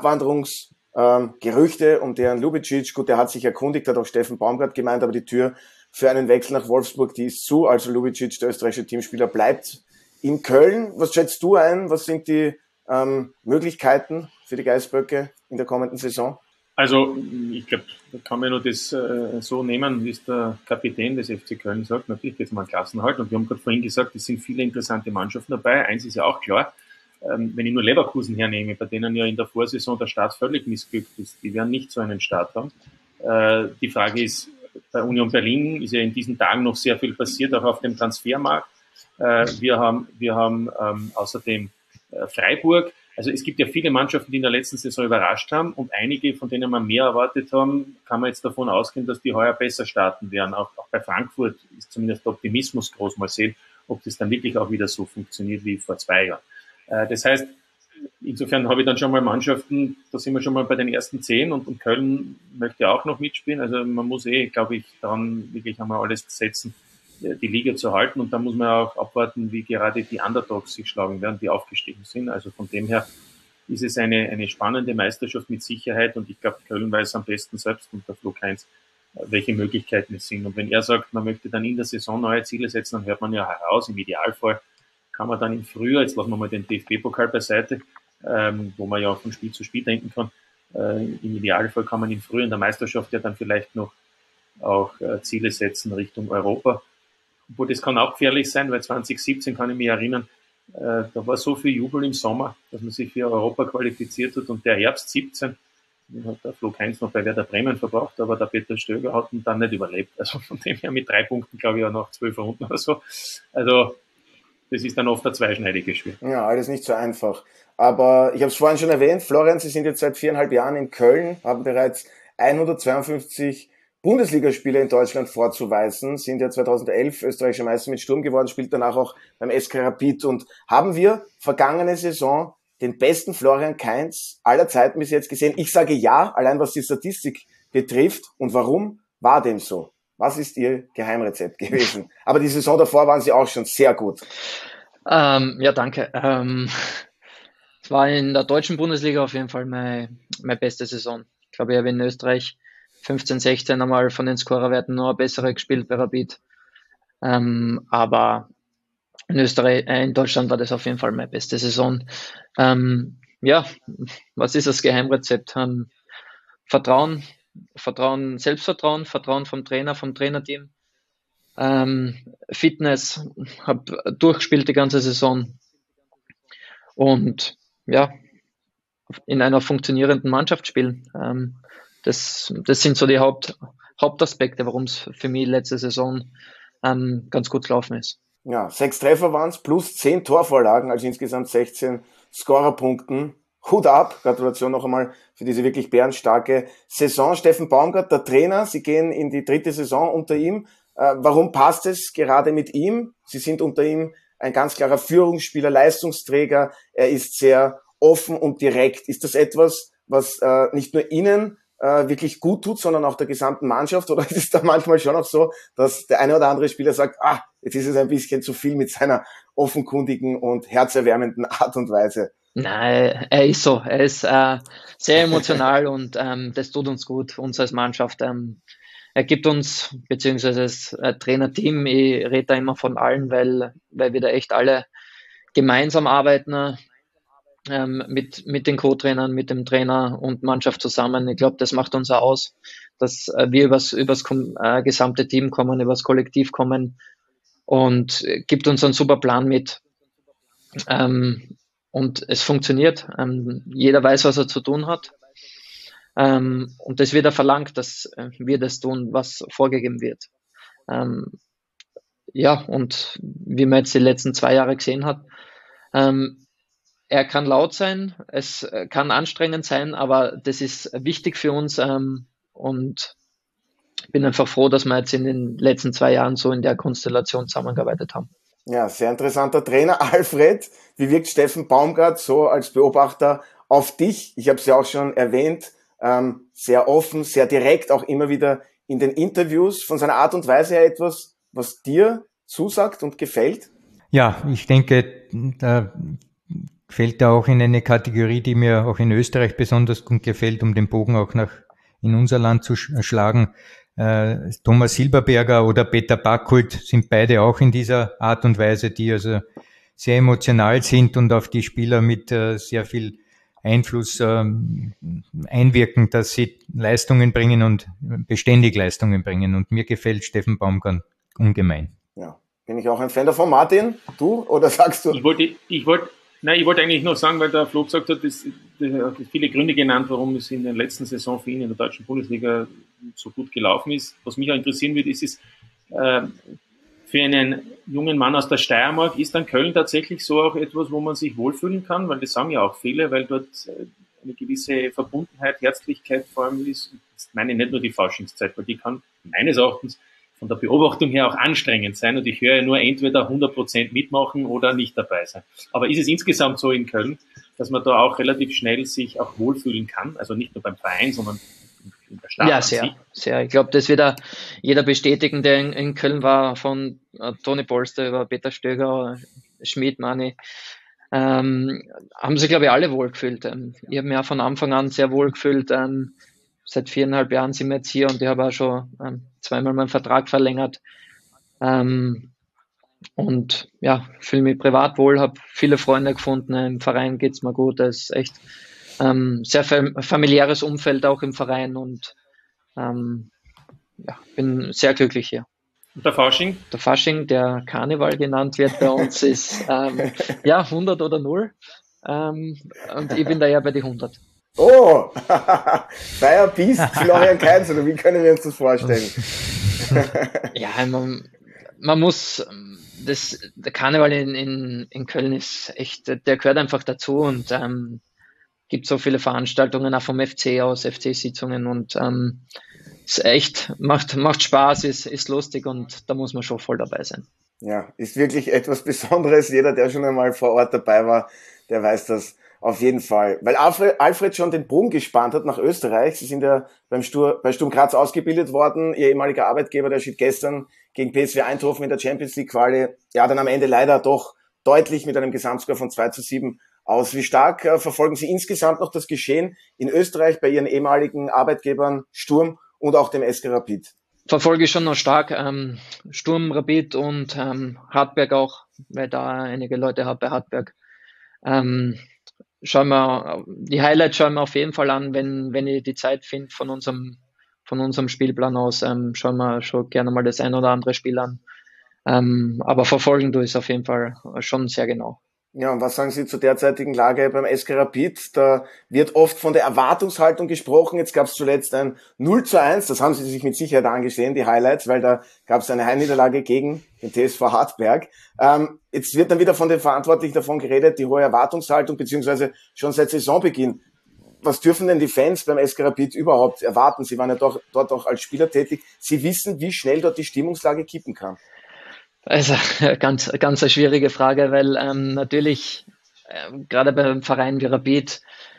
Abwanderungsgerüchte um deren Lubicic. Gut, der hat sich erkundigt, hat auch Steffen Baumgart gemeint, aber die Tür für einen Wechsel nach Wolfsburg, die ist zu. Also Lubicic, der österreichische Teamspieler, bleibt in Köln. Was schätzt du ein? Was sind die Möglichkeiten für die Geißböcke in der kommenden Saison?
Also ich glaube, da kann man nur das so nehmen, wie es der Kapitän des FC Köln sagt. Natürlich geht es um einen Klassenerhalt und wir haben gerade vorhin gesagt, es sind viele interessante Mannschaften dabei. Eins ist ja auch klar, wenn ich nur Leverkusen hernehme, bei denen ja in der Vorsaison der Start völlig missglückt ist, die werden nicht so einen Start haben. Die Frage ist, bei Union Berlin ist ja in diesen Tagen noch sehr viel passiert, auch auf dem Transfermarkt. Wir haben außerdem Freiburg. Also es gibt ja viele Mannschaften, die in der letzten Saison überrascht haben und einige, von denen man mehr erwartet haben, kann man jetzt davon ausgehen, dass die heuer besser starten werden. Auch bei Frankfurt ist zumindest der Optimismus groß. Mal sehen, ob das dann wirklich auch wieder so funktioniert wie vor 2 Jahren. Das heißt, insofern habe ich dann schon mal Mannschaften, da sind wir schon mal bei den ersten 10 und Köln möchte auch noch mitspielen. Also man muss glaube ich, daran wirklich einmal alles setzen, die Liga zu halten und da muss man auch abwarten, wie gerade die Underdogs sich schlagen werden, die aufgestiegen sind. Also von dem her ist es eine spannende Meisterschaft mit Sicherheit und ich glaube, Köln weiß am besten selbst und der Flo Kainz, welche Möglichkeiten es sind. Und wenn er sagt, man möchte dann in der Saison neue Ziele setzen, dann hört man ja heraus, im Idealfall kann man dann im Frühjahr, jetzt lassen wir mal den DFB-Pokal beiseite, wo man ja auch von Spiel zu Spiel denken kann, im Idealfall kann man im Frühjahr in der Meisterschaft ja dann vielleicht noch auch Ziele setzen Richtung Europa. Obwohl das kann auch gefährlich sein, weil 2017 kann ich mich erinnern, Da war so viel Jubel im Sommer, dass man sich für Europa qualifiziert hat, und der Herbst 17, den hat der Flo Heinz noch bei Werder Bremen verbracht, aber der Peter Stöger hat ihn dann nicht überlebt. Also von dem her mit 3 Punkten, glaube ich, auch nach 12 Runden oder so. Also das ist dann oft ein zweischneidiges Spiel.
Ja, alles nicht so einfach. Aber ich habe es vorhin schon erwähnt, Florian, Sie sind jetzt seit 4,5 Jahren in Köln, haben bereits 152 Bundesligaspiele in Deutschland vorzuweisen, sind ja 2011 österreichischer Meister mit Sturm geworden, spielt danach auch beim SK Rapid, und haben wir vergangene Saison den besten Florian Kainz aller Zeiten bis jetzt gesehen? Ich sage ja, allein was die Statistik betrifft. Und warum war dem so? Was ist Ihr Geheimrezept gewesen? Aber die Saison davor waren Sie auch schon sehr gut.
Ja, danke. Es war in der deutschen Bundesliga auf jeden Fall meine beste Saison. Ich glaube, ich habe in Österreich 15, 16 einmal von den Scorerwerten noch bessere gespielt bei Rapid. Aber in Deutschland war das auf jeden Fall meine beste Saison. Ja, was ist das Geheimrezept? Vertrauen, Selbstvertrauen, Vertrauen vom Trainer, vom Trainerteam. Fitness, habe durchgespielt die ganze Saison. Und ja, in einer funktionierenden Mannschaft spielen. Das sind so die Hauptaspekte, warum es für mich letzte Saison ganz gut gelaufen ist.
Ja, 6 Treffer waren es, plus 10 Torvorlagen, also insgesamt 16 Scorerpunkten. Hut ab, Gratulation noch einmal für diese wirklich bärenstarke Saison. Steffen Baumgart, der Trainer, Sie gehen in die 3. Saison unter ihm. Warum passt es gerade mit ihm? Sie sind unter ihm ein ganz klarer Führungsspieler, Leistungsträger. Er ist sehr offen und direkt. Ist das etwas, was nicht nur Ihnen wirklich gut tut, sondern auch der gesamten Mannschaft? Oder ist es da manchmal schon auch so, dass der eine oder andere Spieler sagt, jetzt ist es ein bisschen zu viel mit seiner offenkundigen und herzerwärmenden Art und Weise?
Nein, er ist so. Er ist sehr emotional und das tut uns gut, uns als Mannschaft. Er gibt uns, beziehungsweise das Trainerteam, ich rede da immer von allen, weil wir da echt alle gemeinsam arbeiten, mit den Co-Trainern, mit dem Trainer und Mannschaft zusammen. Ich glaube, das macht uns auch aus, dass wir übers gesamte Team kommen, übers Kollektiv kommen, und gibt uns einen super Plan mit. Und es funktioniert. Jeder weiß, was er zu tun hat. Und das wird er verlangt, dass wir das tun, was vorgegeben wird. Ja, und wie man jetzt die letzten 2 Jahre gesehen hat, er kann laut sein, es kann anstrengend sein, aber das ist wichtig für uns, und ich bin einfach froh, dass wir jetzt in den letzten 2 Jahren so in der Konstellation zusammengearbeitet haben.
Ja, sehr interessanter Trainer. Alfred, wie wirkt Steffen Baumgart so als Beobachter auf dich? Ich habe es ja auch schon erwähnt, sehr offen, sehr direkt, auch immer wieder in den Interviews. Von seiner Art und Weise her etwas, was dir zusagt und gefällt?
Ja, ich denke, da fällt er auch in eine Kategorie, die mir auch in Österreich besonders gut gefällt, um den Bogen auch in unser Land zu schlagen. Thomas Silberberger oder Peter Backholt sind beide auch in dieser Art und Weise, die also sehr emotional sind und auf die Spieler mit sehr viel Einfluss einwirken, dass sie Leistungen bringen und beständig Leistungen bringen. Und mir gefällt Steffen Baumgart ungemein.
Ja, bin ich auch ein Fan davon. Martin, du oder sagst du?
Ich wollte eigentlich noch sagen, weil der Flo gesagt hat, er hat viele Gründe genannt, warum es in der letzten Saison für ihn in der deutschen Bundesliga so gut gelaufen ist. Was mich auch interessieren würde, ist für einen jungen Mann aus der Steiermark, ist dann Köln tatsächlich so auch etwas, wo man sich wohlfühlen kann? Weil das sagen ja auch viele, weil dort eine gewisse Verbundenheit, Herzlichkeit vor allem ist. Ich meine nicht nur die Faschingszeit, weil die kann meines Erachtens von der Beobachtung her auch anstrengend sein, und ich höre nur entweder 100% mitmachen oder nicht dabei sein. Aber ist es insgesamt so in Köln, dass man da auch relativ schnell sich auch wohlfühlen kann? Also nicht nur beim Verein, sondern in der Stadt?
Ja, sehr. Ich glaube, das wird jeder bestätigen, der in Köln war, von Toni Polster über Peter Stöger, Schmid, Mani. Haben sich, glaube ich, alle wohlgefühlt. Ich habe mich auch von Anfang an sehr wohlgefühlt. Seit 4,5 Jahren sind wir jetzt hier, und ich habe auch schon 2-mal meinen Vertrag verlängert. Und ja, fühle mich privat wohl, habe viele Freunde gefunden. Im Verein geht's mir gut. Es ist echt sehr familiäres Umfeld auch im Verein, und bin sehr glücklich hier.
Und der Fasching?
Der Fasching, der Karneval genannt wird bei uns, ist 100 oder 0. Und ich bin da ja bei die 100.
Oh, Fire Beast, Florian Kainz, oder wie können wir uns das vorstellen?
Ja, man muss, der Karneval in Köln ist echt, der gehört einfach dazu und gibt so viele Veranstaltungen auch vom FC aus, FC-Sitzungen und ist echt, macht Spaß, ist lustig und da muss man schon voll dabei sein.
Ja, ist wirklich etwas Besonderes. Jeder, der schon einmal vor Ort dabei war, der weiß das auf jeden Fall. Weil Alfred schon den Bogen gespannt hat nach Österreich. Sie sind ja bei Sturm Graz ausgebildet worden. Ihr ehemaliger Arbeitgeber, der schied gestern gegen PSV Eindhoven in der Champions League Quali, ja, dann am Ende leider doch deutlich mit einem Gesamtscore von 2:7 aus. Wie stark verfolgen Sie insgesamt noch das Geschehen in Österreich bei Ihren ehemaligen Arbeitgebern Sturm und auch dem SK Rapid?
Verfolge ich schon noch stark. Sturm, Rapid und Hartberg auch, weil da einige Leute habe bei Hartberg. Die Highlights schauen wir auf jeden Fall an, wenn ich die Zeit finde von unserem Spielplan aus, schauen wir schon gerne mal das ein oder andere Spiel an. Aber verfolgen du es auf jeden Fall schon sehr genau.
Ja, und was sagen Sie zur derzeitigen Lage beim SK Rapid? Da wird oft von der Erwartungshaltung gesprochen. Jetzt gab es zuletzt ein 0:1, das haben Sie sich mit Sicherheit angesehen, die Highlights, weil da gab es eine Heimniederlage gegen den TSV Hartberg. Jetzt wird dann wieder von den Verantwortlichen davon geredet, die hohe Erwartungshaltung, beziehungsweise schon seit Saisonbeginn. Was dürfen denn die Fans beim SK Rapid überhaupt erwarten? Sie waren ja doch dort auch als Spieler tätig. Sie wissen, wie schnell dort die Stimmungslage kippen kann.
Also ganz eine schwierige Frage, weil natürlich gerade beim Verein wie Rapid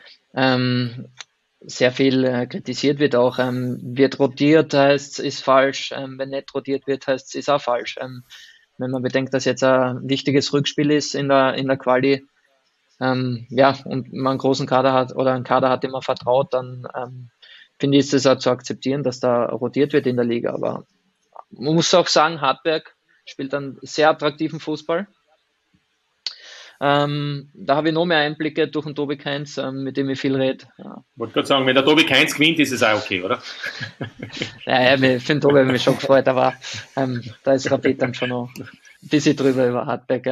sehr viel kritisiert wird auch. Wird rotiert, heißt ist falsch. Wenn nicht rotiert wird, heißt ist auch falsch. Wenn man bedenkt, dass jetzt ein wichtiges Rückspiel ist in der Quali, und man einen großen Kader hat oder einen Kader hat, dem man vertraut, dann finde ich, ist es auch zu akzeptieren, dass da rotiert wird in der Liga. Aber man muss auch sagen, Hartberg spielt einen sehr attraktiven Fußball. Da habe ich noch mehr Einblicke durch den Tobi Kainz, mit dem ich viel rede. Ja.
Ich wollte gerade sagen, wenn der Tobi Kainz gewinnt, ist es auch okay, oder?
Ja, für den Tobi habe ich mich schon gefreut, aber da ist Rapid dann schon noch ein bisschen drüber über Hartberg.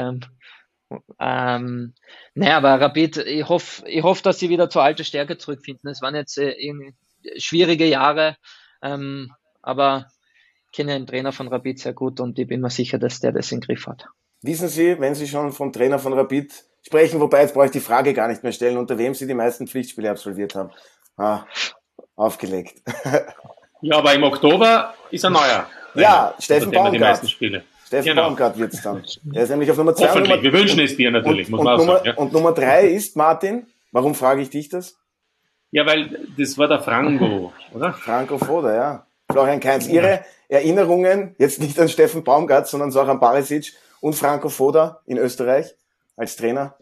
Aber Rapid, ich hoffe, dass sie wieder zur alten Stärke zurückfinden. Es waren jetzt schwierige Jahre, aber ich kenne den Trainer von Rapid sehr gut und ich bin mir sicher, dass der das im Griff hat.
Wissen Sie, wenn Sie schon vom Trainer von Rapid sprechen, wobei jetzt brauche ich die Frage gar nicht mehr stellen, unter wem Sie die meisten Pflichtspiele absolviert haben? Aufgelegt.
Ja, aber im Oktober ist ein neuer.
Ja, Steffen Baumgart.
Steffen
Baumgart wird es dann. Er ist nämlich auf Nummer 2.
Hoffentlich, wir wünschen es dir natürlich, muss man auch sagen. Ja.
Und Nummer 3 ist, Martin, warum frage ich dich das?
Ja, weil das war der Franco, oder?
Franco Foda, ja. Florian Kainz, Ihre Erinnerungen, jetzt nicht an Steffen Baumgart, sondern so auch an Barisic und Franco Foda in Österreich als Trainer?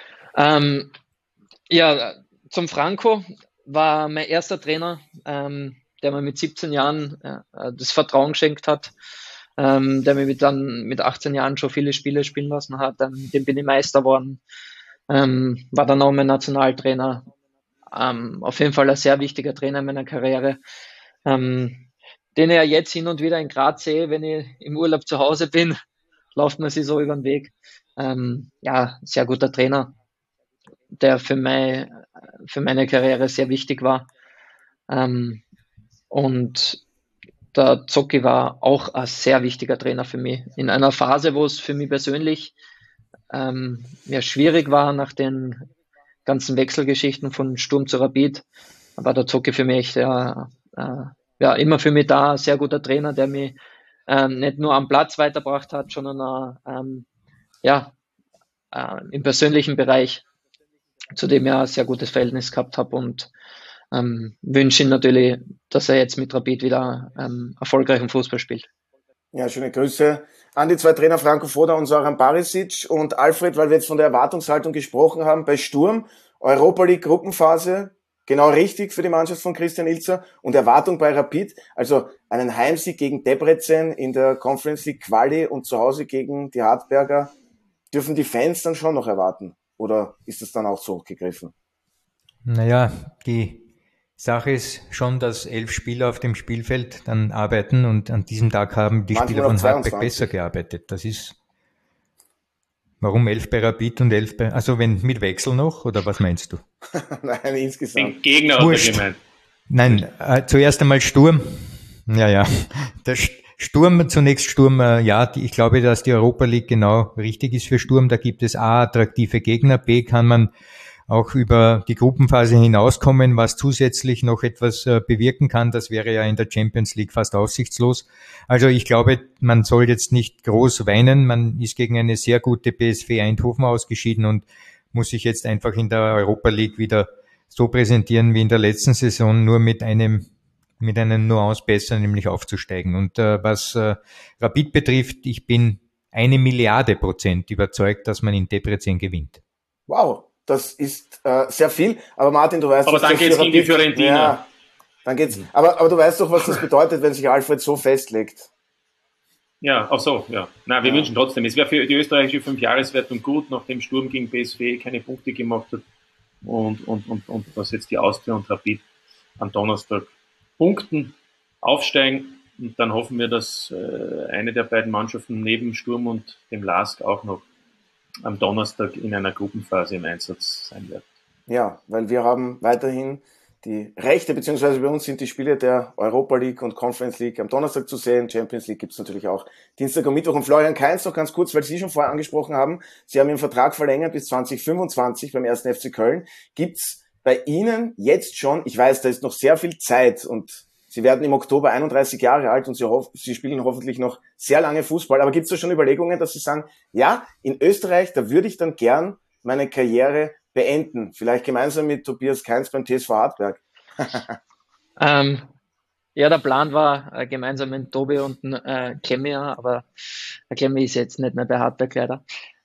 Zum Franco war mein erster Trainer, der mir mit 17 Jahren das Vertrauen geschenkt hat, der mir dann mit 18 Jahren schon viele Spiele spielen lassen hat. Dem bin ich Meister geworden, war dann auch mein Nationaltrainer. Auf jeden Fall ein sehr wichtiger Trainer in meiner Karriere. Den ich ja jetzt hin und wieder in Graz sehe, wenn ich im Urlaub zu Hause bin, läuft man sich so über den Weg. Sehr guter Trainer, der für meine Karriere sehr wichtig war. Und der Zocki war auch ein sehr wichtiger Trainer für mich. In einer Phase, wo es für mich persönlich schwierig war nach den ganzen Wechselgeschichten von Sturm zu Rapid, war der Zocki für mich immer für mich da, ein sehr guter Trainer, der mich nicht nur am Platz weitergebracht hat, sondern im persönlichen Bereich, zu dem ich ein sehr gutes Verhältnis gehabt habe und wünsche ihm natürlich, dass er jetzt mit Rapid wieder erfolgreichen Fußball spielt.
Ja, schöne Grüße an die zwei Trainer Franco Foda und Zoran Barisic. Und Alfred, weil wir jetzt von der Erwartungshaltung gesprochen haben, bei Sturm, Europa League Gruppenphase, genau richtig für die Mannschaft von Christian Ilzer und Erwartung bei Rapid, also einen Heimsieg gegen Debrecen in der Conference League Quali und zu Hause gegen die Hartberger, dürfen die Fans dann schon noch erwarten? Oder ist das dann auch zu hoch gegriffen?
Naja, die Sache ist schon, dass 11 Spieler auf dem Spielfeld dann arbeiten und an diesem Tag haben die Spieler von Hartberg besser gearbeitet. Das ist, warum 11 bei Rapid und 11 bei, also wenn mit Wechsel noch, oder was meinst du?
Nein, insgesamt.
Den Gegner hat er gemeint.
Nein, zuerst einmal Sturm. Ja. Der zunächst Sturm, ich glaube, dass die Europa League genau richtig ist für Sturm. Da gibt es A, attraktive Gegner, B, kann man auch über die Gruppenphase hinauskommen, was zusätzlich noch etwas bewirken kann. Das wäre ja in der Champions League fast aussichtslos. Also ich glaube, man soll jetzt nicht groß weinen. Man ist gegen eine sehr gute PSV Eindhoven ausgeschieden und muss sich jetzt einfach in der Europa League wieder so präsentieren wie in der letzten Saison, nur mit einer Nuance besser, nämlich aufzusteigen. Und was Rapid betrifft, ich bin 1,000,000,000% überzeugt, dass man in Debrecen gewinnt.
Wow. Das ist sehr viel, aber Martin, du weißt...
Aber dann geht's gegen die Fiorentina.
Ja, dann geht's. Aber du weißt doch, was das bedeutet, wenn sich Alfred so festlegt.
Ja, ach so, ja. Na, wir wünschen trotzdem. Es wäre für die österreichische 5-Jahreswertung gut, nachdem Sturm gegen PSV keine Punkte gemacht hat und dass jetzt die Austria und Rapid am Donnerstag punkten, aufsteigen, und dann hoffen wir, dass eine der beiden Mannschaften neben Sturm und dem LASK auch noch am Donnerstag in einer Gruppenphase im Einsatz sein wird.
Ja, weil wir haben weiterhin die Rechte, beziehungsweise bei uns sind die Spiele der Europa League und Conference League am Donnerstag zu sehen. Champions League gibt's natürlich auch Dienstag und Mittwoch. Und Florian Kainz noch ganz kurz, weil Sie schon vorher angesprochen haben, Sie haben Ihren Vertrag verlängert bis 2025 beim 1. FC Köln. Gibt's bei Ihnen jetzt schon, ich weiß, da ist noch sehr viel Zeit und Sie werden im Oktober 31 Jahre alt und Sie spielen hoffentlich noch sehr lange Fußball. Aber gibt es da schon Überlegungen, dass Sie sagen, ja, in Österreich, da würde ich dann gern meine Karriere beenden? Vielleicht gemeinsam mit Tobias Kainz beim TSV Hartberg.
Ja, der Plan war gemeinsam mit Tobi und Klemmi, aber der Klemmi ist jetzt nicht mehr bei Hartberg leider.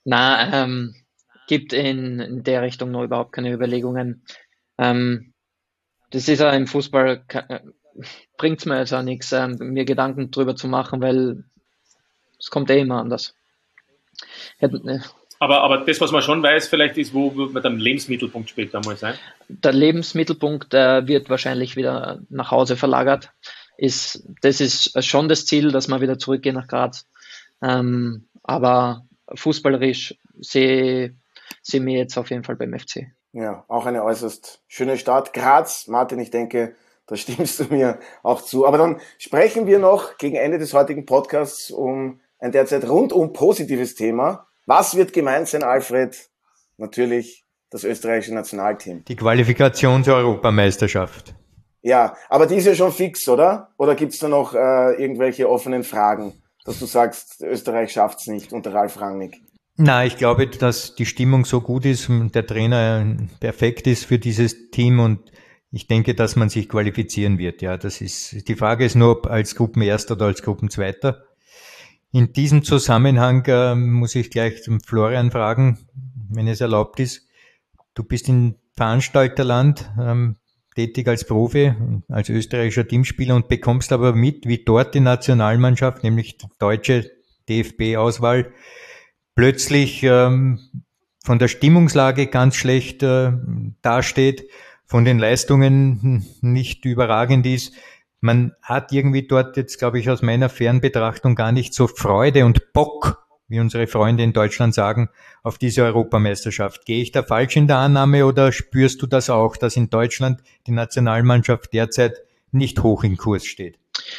Gibt in der Richtung noch überhaupt keine Überlegungen. Das ist ja im Fußball... bringt es mir jetzt auch nichts, mir Gedanken drüber zu machen, weil es kommt immer anders.
Aber das, was man schon weiß, vielleicht ist, wo wird man dann Lebensmittelpunkt später mal sein? Der
Lebensmittelpunkt wird wahrscheinlich wieder nach Hause verlagert. Das ist schon das Ziel, dass man wieder zurückgehen nach Graz. Aber fußballerisch sehe mir jetzt auf jeden Fall beim FC.
Ja, auch eine äußerst schöne Stadt. Graz, Martin, ich denke, da stimmst du mir auch zu. Aber dann sprechen wir noch gegen Ende des heutigen Podcasts um ein derzeit rundum positives Thema. Was wird gemeint sein, Alfred? Natürlich das österreichische Nationalteam.
Die Qualifikation zur Europameisterschaft.
Ja, aber die ist ja schon fix, oder? Oder gibt's da noch irgendwelche offenen Fragen, dass du sagst, Österreich schafft's nicht unter Ralf Rangnick?
Na, ich glaube, dass die Stimmung so gut ist und der Trainer perfekt ist für dieses Team und ich denke, dass man sich qualifizieren wird. Ja, die Frage ist nur, ob als Gruppenerster oder als Gruppenzweiter. In diesem Zusammenhang muss ich gleich zum Florian fragen, wenn es erlaubt ist. Du bist in Veranstalterland tätig als Profi, als österreichischer Teamspieler und bekommst aber mit, wie dort die Nationalmannschaft, nämlich die deutsche DFB-Auswahl, plötzlich von der Stimmungslage ganz schlecht dasteht, von den Leistungen nicht überragend ist. Man hat irgendwie dort jetzt, glaube ich, aus meiner Fernbetrachtung gar nicht so Freude und Bock, wie unsere Freunde in Deutschland sagen, auf diese Europameisterschaft. Gehe ich da falsch in der Annahme oder spürst du das auch, dass in Deutschland die Nationalmannschaft derzeit nicht hoch im Kurs steht?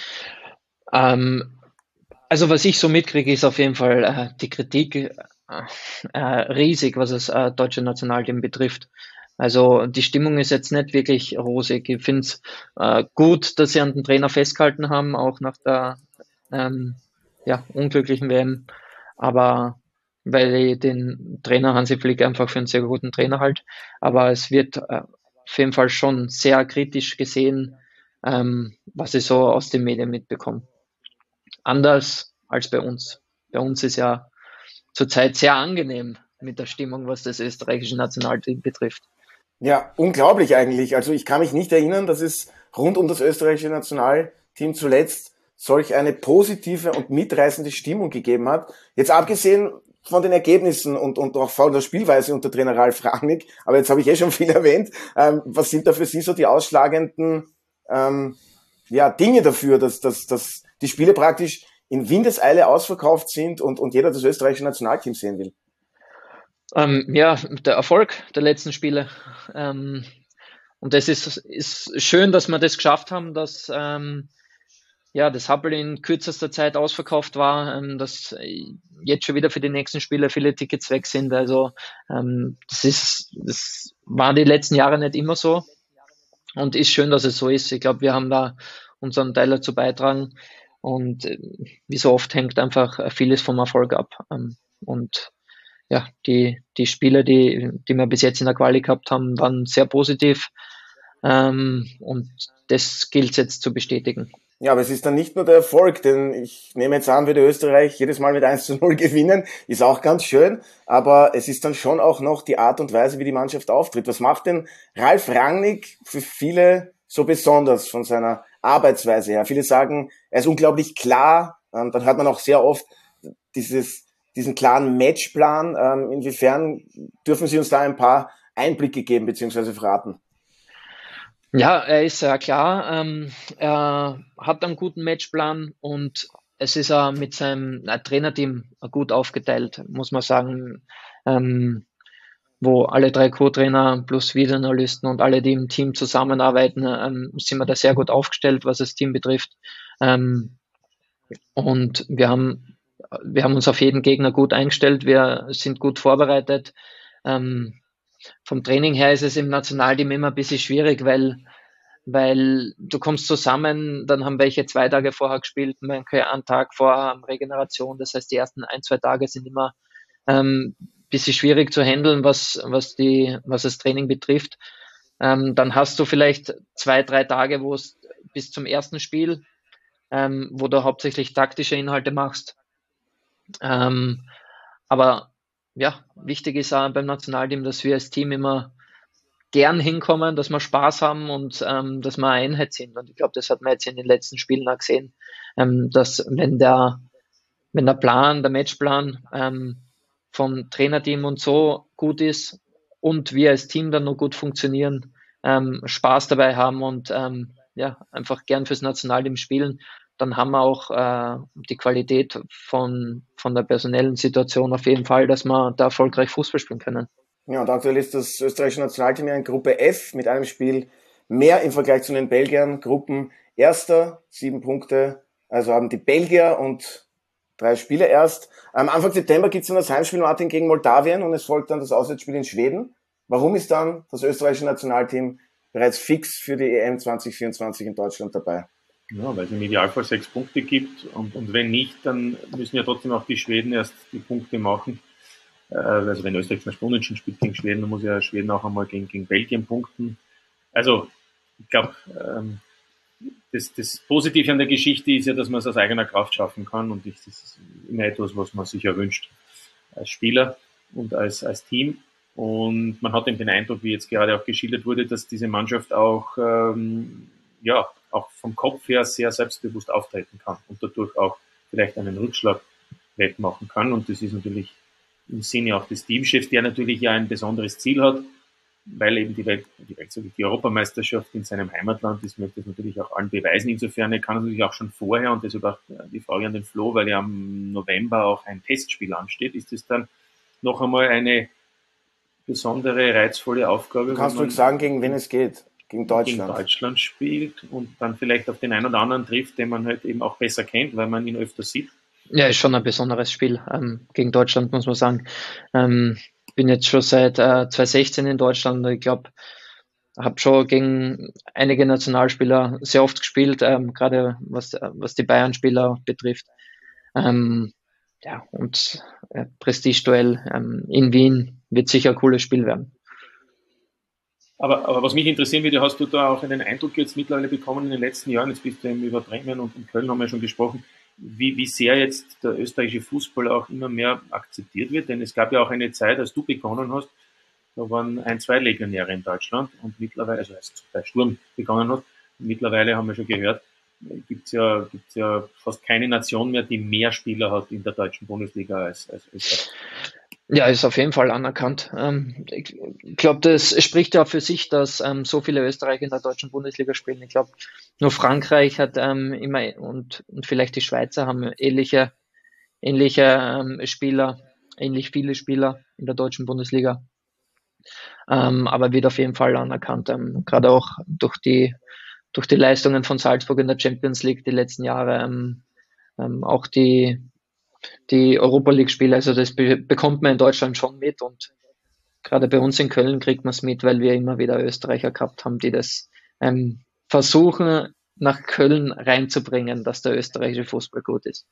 Also was ich so mitkriege, ist auf jeden Fall die Kritik riesig, was das deutsche Nationalteam betrifft. Also die Stimmung ist jetzt nicht wirklich rosig. Ich finde es gut, dass sie an den Trainer festgehalten haben, auch nach der unglücklichen WM. Aber weil ich den Trainer Hansi Flick einfach für einen sehr guten Trainer halte. Aber es wird auf jeden Fall schon sehr kritisch gesehen, was ich so aus den Medien mitbekomme. Anders als bei uns. Bei uns ist ja zurzeit sehr angenehm mit der Stimmung, was das österreichische Nationalteam betrifft.
Ja, unglaublich eigentlich. Also ich kann mich nicht erinnern, dass es rund um das österreichische Nationalteam zuletzt solch eine positive und mitreißende Stimmung gegeben hat. Jetzt abgesehen von den Ergebnissen und auch von der Spielweise unter Trainer Ralf Rangnick, aber jetzt habe ich schon viel erwähnt, was sind da für Sie so die ausschlagenden Dinge dafür, dass die Spiele praktisch in Windeseile ausverkauft sind und jeder das österreichische Nationalteam sehen will?
Der Erfolg der letzten Spiele. Und das ist schön, dass wir das geschafft haben, dass das Happel in kürzester Zeit ausverkauft war, dass jetzt schon wieder für die nächsten Spiele viele Tickets weg sind. Also das war die letzten Jahre nicht immer so und ist schön, dass es so ist. Ich glaube, wir haben da unseren Teil dazu beitragen und wie so oft hängt einfach vieles vom Erfolg ab. Und ja, die Spiele, die wir bis jetzt in der Quali gehabt haben, waren sehr positiv und das gilt es jetzt zu bestätigen.
Ja, aber es ist dann nicht nur der Erfolg, denn ich nehme jetzt an, würde Österreich jedes Mal mit 1:0 gewinnen, ist auch ganz schön, aber es ist dann schon auch noch die Art und Weise, wie die Mannschaft auftritt. Was macht denn Ralf Rangnick für viele so besonders von seiner Arbeitsweise her? Viele sagen, er ist unglaublich klar, dann hört man auch sehr oft diesen klaren Matchplan. Inwiefern dürfen Sie uns da ein paar Einblicke geben bzw. verraten?
Ja, er ist sehr klar. Er hat einen guten Matchplan und es ist mit seinem Trainerteam gut aufgeteilt, muss man sagen, wo alle 3 Co-Trainer plus Videoanalysten und alle, die im Team zusammenarbeiten, sind wir da sehr gut aufgestellt, was das Team betrifft. Und wir haben uns auf jeden Gegner gut eingestellt, wir sind gut vorbereitet. Vom Training her ist es im Nationalteam immer ein bisschen schwierig, weil du kommst zusammen, dann haben welche 2 Tage vorher gespielt, manche einen Tag vorher haben Regeneration. Das heißt, die ersten 1-2 Tage sind immer ein bisschen schwierig zu handeln, was das Training betrifft. Dann hast du vielleicht 2-3 Tage, wo es bis zum ersten Spiel, wo du hauptsächlich taktische Inhalte machst. Aber ja, wichtig ist auch beim Nationalteam, dass wir als Team immer gern hinkommen, dass wir Spaß haben und dass wir eine Einheit sind. Und ich glaube, das hat man jetzt in den letzten Spielen auch gesehen, dass wenn der Plan, der Matchplan vom Trainerteam und so gut ist und wir als Team dann noch gut funktionieren, Spaß dabei haben und einfach gern fürs Nationalteam spielen, dann haben wir auch die Qualität von der personellen Situation auf jeden Fall, dass wir da erfolgreich Fußball spielen können.
Ja, und aktuell ist das österreichische Nationalteam ja in Gruppe F mit einem Spiel mehr im Vergleich zu den Belgiern. Gruppenerster, 7 Punkte, also haben die Belgier und 3 Spiele erst. Am Anfang September gibt es dann das Heimspiel, Martin, gegen Moldawien und es folgt dann das Auswärtsspiel in Schweden. Warum ist dann das österreichische Nationalteam bereits fix für die EM 2024 in Deutschland dabei?
Ja, weil es im Idealfall 6 Punkte gibt und wenn nicht, dann müssen ja trotzdem auch die Schweden erst die Punkte machen. Also wenn Österreich zum Beispiel unentschieden spielt gegen Schweden, dann muss ja Schweden auch einmal gegen Belgien punkten. Also ich glaube, das Positive an der Geschichte ist ja, dass man es aus eigener Kraft schaffen kann und das ist immer etwas, was man sich ja wünscht als Spieler und als Team. Und man hat eben den Eindruck, wie jetzt gerade auch geschildert wurde, dass diese Mannschaft auch auch vom Kopf her sehr selbstbewusst auftreten kann und dadurch auch vielleicht einen Rückschlag wettmachen kann. Und das ist natürlich im Sinne auch des Teamchefs, der natürlich ja ein besonderes Ziel hat, weil eben die Europameisterschaft in seinem Heimatland ist, möchte es natürlich auch allen beweisen. Insofern kann er natürlich auch schon vorher, und deshalb auch die Frage an den Flo, weil ja im November auch ein Testspiel ansteht, ist es dann noch einmal eine besondere, reizvolle Aufgabe.
Kannst du sagen, gegen wen es geht? Gegen Deutschland.
Gegen Deutschland spielt und dann vielleicht auf den einen oder anderen trifft, den man halt eben auch besser kennt, weil man ihn öfter sieht.
Ja, ist schon ein besonderes Spiel gegen Deutschland, muss man sagen. Bin jetzt schon seit 2016 in Deutschland. Ich glaube, habe schon gegen einige Nationalspieler sehr oft gespielt, gerade was die Bayern-Spieler betrifft. Prestigeduell in Wien wird sicher ein cooles Spiel werden.
Aber was mich interessieren würde, hast du da auch einen Eindruck jetzt mittlerweile bekommen in den letzten Jahren, jetzt bist du eben über Bremen und Köln haben wir schon gesprochen, wie sehr jetzt der österreichische Fußball auch immer mehr akzeptiert wird, denn es gab ja auch eine Zeit, als du begonnen hast, da waren 1-2 Legionäre in Deutschland und mittlerweile, also als bei Sturm begonnen hat, mittlerweile haben wir schon gehört, gibt's ja fast keine Nation mehr, die mehr Spieler hat in der deutschen Bundesliga als Österreich.
Ja, ist auf jeden Fall anerkannt. Ich glaube, das spricht ja für sich, dass so viele Österreicher in der deutschen Bundesliga spielen. Ich glaube, nur Frankreich hat immer und vielleicht die Schweizer haben ähnliche Spieler, ähnlich viele Spieler in der deutschen Bundesliga. Aber wird auf jeden Fall anerkannt, gerade auch durch die Leistungen von Salzburg in der Champions League die letzten Jahre, auch die Europa League-Spiele, also das bekommt man in Deutschland schon mit und gerade bei uns in Köln kriegt man es mit, weil wir immer wieder Österreicher gehabt haben, die das versuchen nach Köln reinzubringen, dass der österreichische Fußball gut ist.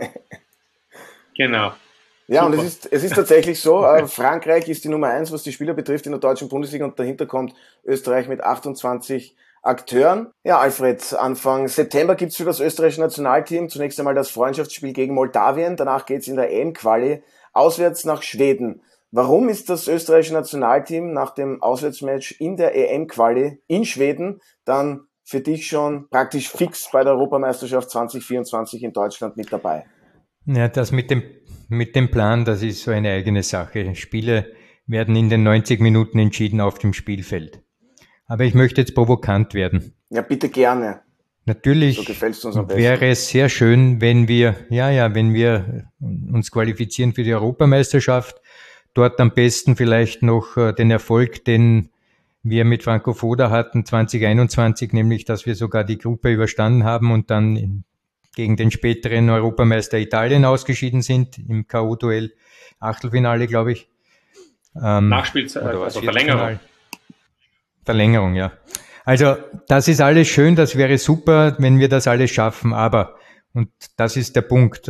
Genau.
Ja, super. Und es ist tatsächlich so, Frankreich ist die Nummer 1, was die Spieler betrifft in der deutschen Bundesliga und dahinter kommt Österreich mit 28 Akteuren. Ja, Alfred, Anfang September gibt's für das österreichische Nationalteam zunächst einmal das Freundschaftsspiel gegen Moldawien, danach geht's in der EM-Quali auswärts nach Schweden. Warum ist das österreichische Nationalteam nach dem Auswärtsmatch in der EM-Quali in Schweden dann für dich schon praktisch fix bei der Europameisterschaft 2024 in Deutschland mit dabei?
Ja, das mit dem Plan, das ist so eine eigene Sache. Spiele werden in den 90 Minuten entschieden auf dem Spielfeld. Aber ich möchte jetzt provokant werden.
Ja, bitte gerne.
Natürlich
so gefällt's uns am besten.
Wäre es sehr schön, wenn wir uns qualifizieren für die Europameisterschaft, dort am besten vielleicht noch den Erfolg, den wir mit Franco Foda hatten 2021, nämlich, dass wir sogar die Gruppe überstanden haben und dann gegen den späteren Europameister Italien ausgeschieden sind, im K.O.-Duell, Achtelfinale, glaube ich.
Nachspielzeit, also Verlängerung.
Verlängerung, ja. Also das ist alles schön, das wäre super, wenn wir das alles schaffen, aber, und das ist der Punkt,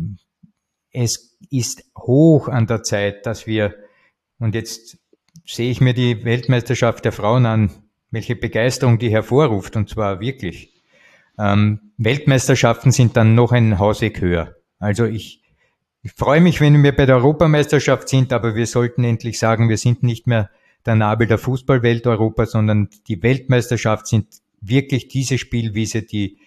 es ist hoch an der Zeit, dass wir, und jetzt sehe ich mir die Weltmeisterschaft der Frauen an, welche Begeisterung die hervorruft, und zwar wirklich. Weltmeisterschaften sind dann noch einen Hausweg höher. Also ich freue mich, wenn wir bei der Europameisterschaft sind, aber wir sollten endlich sagen, wir sind nicht mehr der Nabel der Fußballwelt Europa, sondern die Weltmeisterschaft sind wirklich diese Spielwiese, die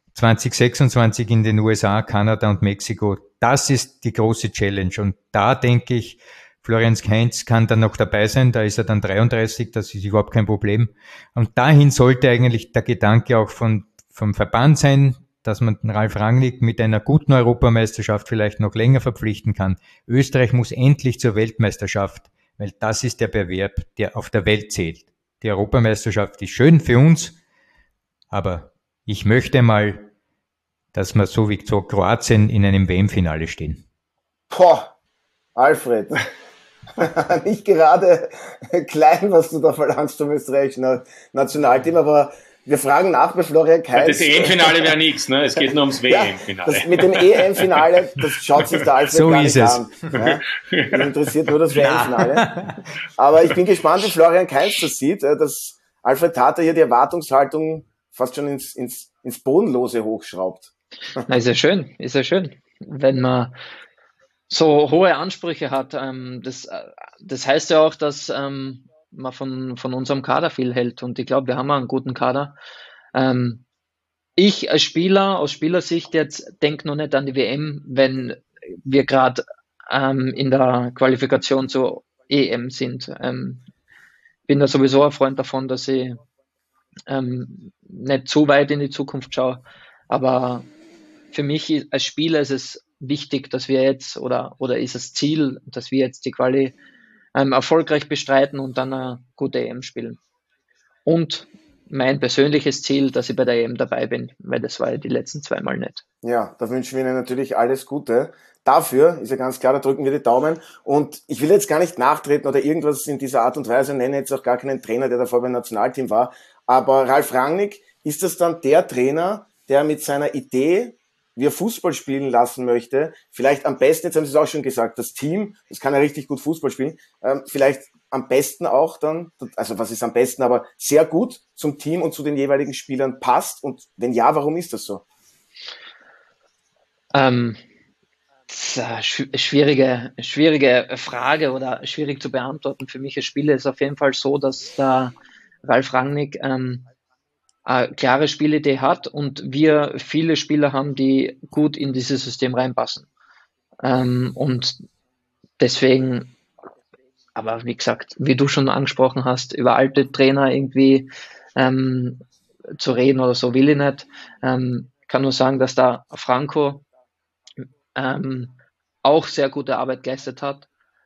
2026 in den USA, Kanada und Mexiko. Das ist die große Challenge. Und da denke ich, Florian Kainz kann dann noch dabei sein, da ist er dann 33, das ist überhaupt kein Problem. Und dahin sollte eigentlich der Gedanke auch vom Verband sein, dass man den Ralf Rangnick mit einer guten Europameisterschaft vielleicht noch länger verpflichten kann. Österreich muss endlich zur Weltmeisterschaft, weil das ist der Bewerb, der auf der Welt zählt. Die Europameisterschaft ist schön für uns, aber ich möchte mal, dass wir so wie zu Kroatien in einem WM-Finale stehen.
Boah, Alfred, nicht gerade klein, was du da verlangst vom österreichischen Nationalteam, aber wir fragen nach bei Florian Kainz.
Das EM-Finale wäre nichts, ne? Es geht nur ums WM-Finale.
Ja, mit dem EM-Finale, das schaut sich der Alfred
so
gar nicht
es.
an. Ja? Ihn interessiert nur das WM-Finale. Aber ich bin gespannt, wie Florian Kainz das sieht. Dass Alfred Tater hier die Erwartungshaltung fast schon ins Bodenlose hochschraubt.
Na, ist ja schön. Wenn man so hohe Ansprüche hat, das heißt ja auch, dass man von unserem Kader viel hält und ich glaube, wir haben einen guten Kader. Ich als Spieler, aus Spielersicht jetzt, denke noch nicht an die WM, wenn wir gerade in der Qualifikation zur EM sind. Bin da sowieso ein Freund davon, dass ich nicht zu weit in die Zukunft schaue, aber für mich als Spieler ist es wichtig, dass wir jetzt, oder ist das Ziel, dass wir jetzt die Quali erfolgreich bestreiten und dann eine gute EM spielen. Und mein persönliches Ziel, dass ich bei der EM dabei bin, weil das war ja die letzten 2 Mal nicht.
Ja, da wünschen wir Ihnen natürlich alles Gute. Dafür ist ja ganz klar, da drücken wir die Daumen. Und ich will jetzt gar nicht nachtreten oder irgendwas in dieser Art und Weise, nenne jetzt auch gar keinen Trainer, der davor beim Nationalteam war. Aber Ralf Rangnick, ist das dann der Trainer, der mit seiner Idee, wie er Fußball spielen lassen möchte, vielleicht am besten, jetzt haben Sie es auch schon gesagt, das Team, das kann ja richtig gut Fußball spielen, vielleicht am besten auch dann, also was ist am besten, aber sehr gut zum Team und zu den jeweiligen Spielern passt? Und wenn ja, warum ist das so?
Das ist eine schwierige Frage oder schwierig zu beantworten. Für mich als Spieler ist es auf jeden Fall so, dass der Ralf Rangnick eine klare Spielidee hat und wir viele Spieler haben, die gut in dieses System reinpassen. Und deswegen, aber wie gesagt, wie du schon angesprochen hast, über alte Trainer irgendwie zu reden oder so will ich nicht. Kann nur sagen, dass da Franco auch sehr gute Arbeit geleistet hat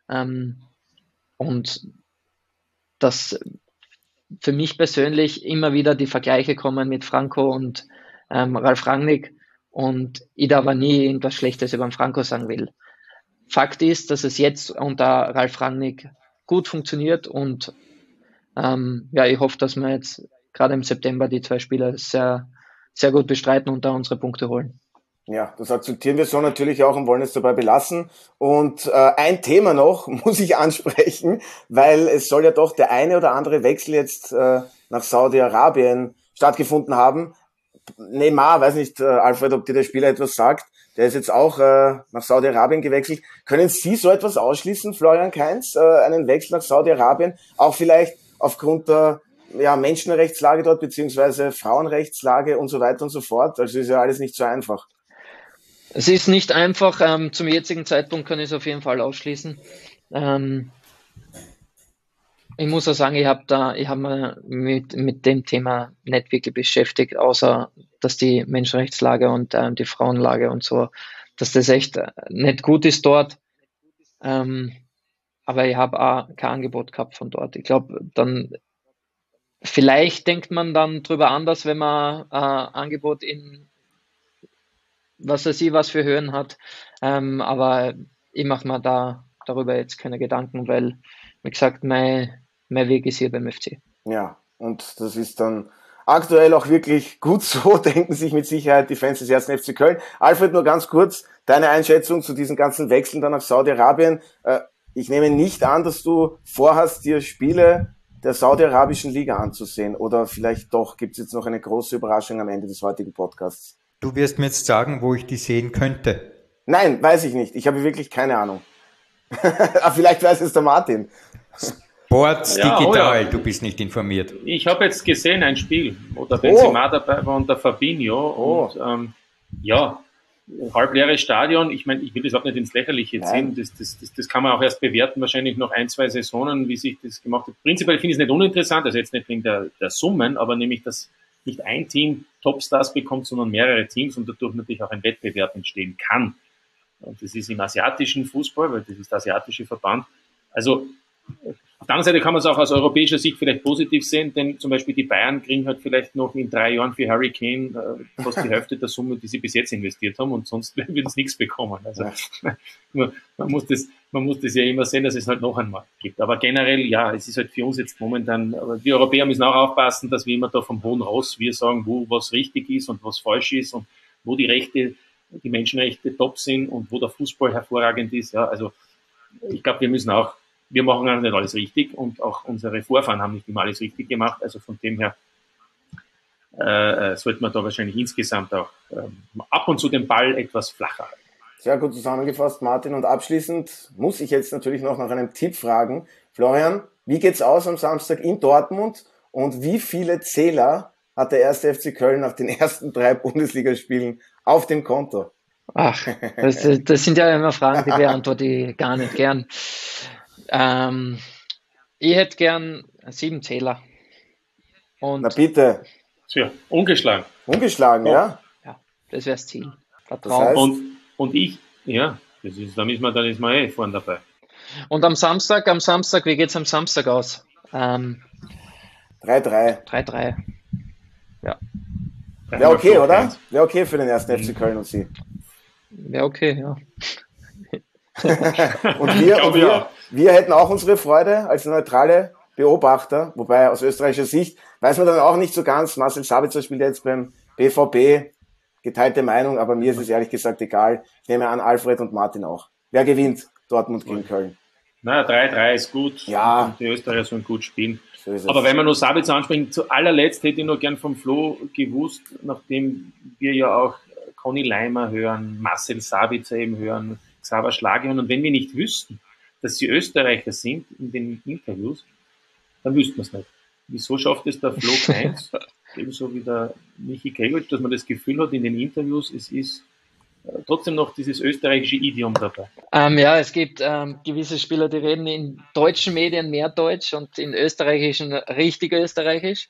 und dass für mich persönlich immer wieder die Vergleiche kommen mit Franco und Ralf Rangnick und ich da aber nie irgendwas Schlechtes über den Franco sagen will. Fakt ist, dass es jetzt unter Ralf Rangnick gut funktioniert und ich hoffe, dass wir jetzt gerade im September die 2 Spiele sehr, sehr gut bestreiten und da unsere Punkte holen.
Ja, das akzeptieren wir so natürlich auch und wollen es dabei belassen. Und ein Thema noch muss ich ansprechen, weil es soll ja doch der eine oder andere Wechsel jetzt nach Saudi-Arabien stattgefunden haben. Neymar, weiß nicht, Alfred, ob dir der Spieler etwas sagt, der ist jetzt auch nach Saudi-Arabien gewechselt. Können Sie so etwas ausschließen, Florian Kainz, einen Wechsel nach Saudi-Arabien, auch vielleicht aufgrund der Menschenrechtslage dort, beziehungsweise Frauenrechtslage und so weiter und so fort? Also ist ja alles nicht so einfach.
Es ist nicht einfach. Zum jetzigen Zeitpunkt kann ich es auf jeden Fall ausschließen. Ich muss auch sagen, ich habe mich mit dem Thema nicht wirklich beschäftigt, außer dass die Menschenrechtslage und die Frauenlage und so, dass das echt nicht gut ist dort. Aber ich habe auch kein Angebot gehabt von dort. Ich glaube, dann vielleicht denkt man dann drüber anders, wenn man Angebot in was weiß ich, was für Höhen hat. Aber ich mache mir darüber jetzt keine Gedanken, weil, wie gesagt, mein Weg ist hier beim FC.
Ja, und das ist dann aktuell auch wirklich gut so, denken sich mit Sicherheit die Fans des 1. FC Köln. Alfred, nur ganz kurz, deine Einschätzung zu diesen ganzen Wechseln dann nach Saudi-Arabien. Ich nehme nicht an, dass du vorhast, dir Spiele der saudi-arabischen Liga anzusehen. Oder vielleicht doch, gibt es jetzt noch eine große Überraschung am Ende des heutigen Podcasts?
Du wirst mir jetzt sagen, wo ich die sehen könnte.
Nein, weiß ich nicht. Ich habe wirklich keine Ahnung. Vielleicht weiß es der Martin.
Sports Digital, du bist nicht informiert.
Ich habe jetzt gesehen ein Spiel, wo der Benzema dabei war und der Fabinho. Und halbleeres Stadion. Ich meine, ich will das auch nicht ins Lächerliche ziehen. Das kann man auch erst bewerten, wahrscheinlich noch 1-2 Saisonen, wie sich das gemacht hat. Prinzipiell finde ich es nicht uninteressant, also jetzt nicht wegen der Summen, aber nämlich, dass nicht ein Team Topstars bekommt, sondern mehrere Teams und dadurch natürlich auch ein Wettbewerb entstehen kann. Und das ist im asiatischen Fußball, weil das ist der asiatische Verband. Also auf der anderen Seite kann man es auch aus europäischer Sicht vielleicht positiv sehen, denn zum Beispiel die Bayern kriegen halt vielleicht noch in 3 Jahren für Harry Kane fast die Hälfte der Summe, die sie bis jetzt investiert haben, und sonst würden sie nichts bekommen. Also man muss das ja immer sehen, dass es halt noch einen Markt gibt. Aber generell, ja, es ist halt für uns jetzt momentan, aber die Europäer müssen auch aufpassen, dass wir immer da vom hohen Ross, wir sagen, wo was richtig ist und was falsch ist und wo die Menschenrechte top sind und wo der Fußball hervorragend ist. Ja, also ich glaube, wir machen auch nicht alles richtig und auch unsere Vorfahren haben nicht immer alles richtig gemacht. Also von dem her sollte man da wahrscheinlich insgesamt auch ab und zu den Ball etwas flacher halten.
Sehr gut zusammengefasst, Martin. Und abschließend muss ich jetzt natürlich noch nach einem Tipp fragen. Florian, wie geht's aus am Samstag in Dortmund und wie viele Zähler hat der 1. FC Köln nach den ersten 3 Bundesligaspielen auf dem Konto?
Ach, das sind ja immer Fragen, die beantworte ich gar nicht gern. Ich hätte gern 7 Zähler. Und
na bitte.
Tja, ungeschlagen.
Ungeschlagen, ja?
Ja, das wäre das Ziel.
Das heißt,
und ich, ja, dann ist man vorne dabei.
Und am Samstag, wie geht's am Samstag aus?
3-3.
3-3. Ja.
Wäre okay, oder? Wäre okay für den 1. FC Köln und Sie.
Wäre okay, ja.
Und wir hätten auch unsere Freude als neutrale Beobachter, wobei aus österreichischer Sicht weiß man dann auch nicht so ganz, Marcel Sabitzer spielt jetzt beim BVB, geteilte Meinung, aber mir ist es ehrlich gesagt egal. Ich nehme an, Alfred und Martin auch. Wer gewinnt Dortmund gegen Köln?
Na, 3-3 ist gut.
Ja.
Und die Österreicher sollen gut spielen.
So ist es.
Aber wenn wir nur Sabitzer ansprechen, zu allerletzt hätte ich noch gern vom Flo gewusst, nachdem wir ja auch Conny Leimer hören, Marcel Sabitzer eben hören, Xaver Schlager hören, und wenn wir nicht wüssten, dass sie Österreicher sind in den Interviews, dann wüssten wir es nicht. Wieso schafft es der Flo Kainz, ebenso wie der Michi Gregoritsch, dass man das Gefühl hat in den Interviews, es ist trotzdem noch dieses österreichische Idiom dabei.
Ja, es gibt gewisse Spieler, die reden in deutschen Medien mehr Deutsch und in österreichischen richtig österreichisch.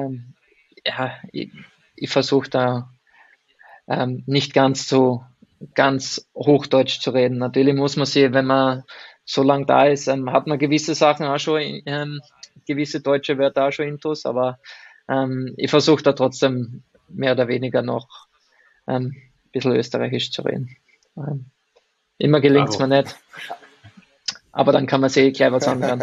Ich versuche da nicht ganz Hochdeutsch zu reden. Natürlich muss man sich, wenn man so lange da ist, hat man gewisse Sachen auch schon, gewisse deutsche Wörter auch schon intus, aber ich versuche da trotzdem mehr oder weniger noch ein bisschen österreichisch zu reden. Immer gelingt es mir nicht, aber dann kann man sich gleich was anhören.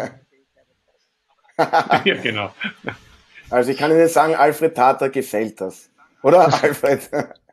Ja, genau.
Also ich kann Ihnen sagen, Alfred Tater gefällt das. Oder, Alfred?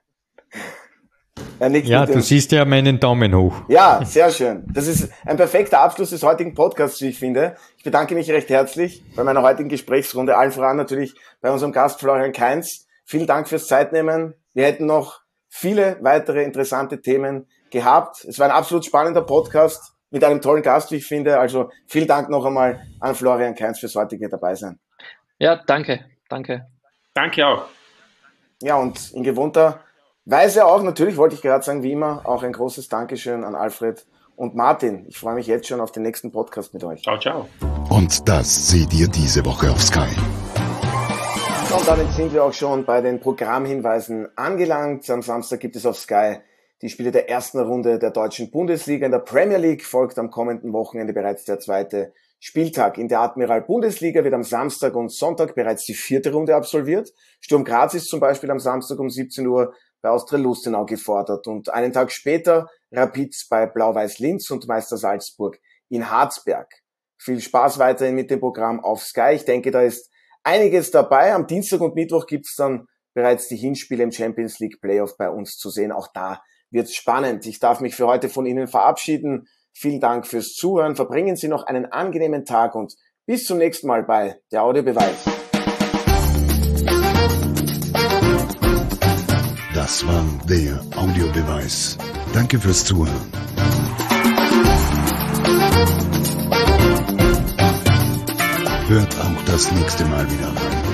Ja, du siehst ja meinen Daumen hoch.
Ja, sehr schön. Das ist ein perfekter Abschluss des heutigen Podcasts, wie ich finde. Ich bedanke mich recht herzlich bei meiner heutigen Gesprächsrunde. Allen voran natürlich bei unserem Gast Florian Kainz. Vielen Dank fürs Zeitnehmen. Wir hätten noch viele weitere interessante Themen gehabt. Es war ein absolut spannender Podcast mit einem tollen Gast, wie ich finde. Also vielen Dank noch einmal an Florian Kainz fürs heutige Dabeisein.
Ja, danke.
Danke auch.
Ja, und in gewohnter Weise auch, natürlich wollte ich gerade sagen, wie immer, auch ein großes Dankeschön an Alfred und Martin. Ich freue mich jetzt schon auf den nächsten Podcast mit euch.
Ciao, ciao.
Und das seht ihr diese Woche auf Sky.
Und damit sind wir auch schon bei den Programmhinweisen angelangt. Am Samstag gibt es auf Sky die Spiele der ersten Runde der deutschen Bundesliga. In der Premier League folgt am kommenden Wochenende bereits der zweite Spieltag. In der Admiral Bundesliga wird am Samstag und Sonntag bereits die 4. Runde absolviert. Sturm Graz ist zum Beispiel am Samstag um 17 Uhr bei Austria Lustenau gefordert und einen Tag später Rapid bei Blau-Weiß Linz und Meister Salzburg in Harzberg. Viel Spaß weiterhin mit dem Programm auf Sky. Ich denke, da ist einiges dabei. Am Dienstag und Mittwoch gibt's dann bereits die Hinspiele im Champions League Playoff bei uns zu sehen. Auch da wird's spannend. Ich darf mich für heute von Ihnen verabschieden. Vielen Dank fürs Zuhören. Verbringen Sie noch einen angenehmen Tag und bis zum nächsten Mal bei der Audiobeweis.
Das war der Audiobeweis. Danke fürs Zuhören. Hört auch das nächste Mal wieder rein.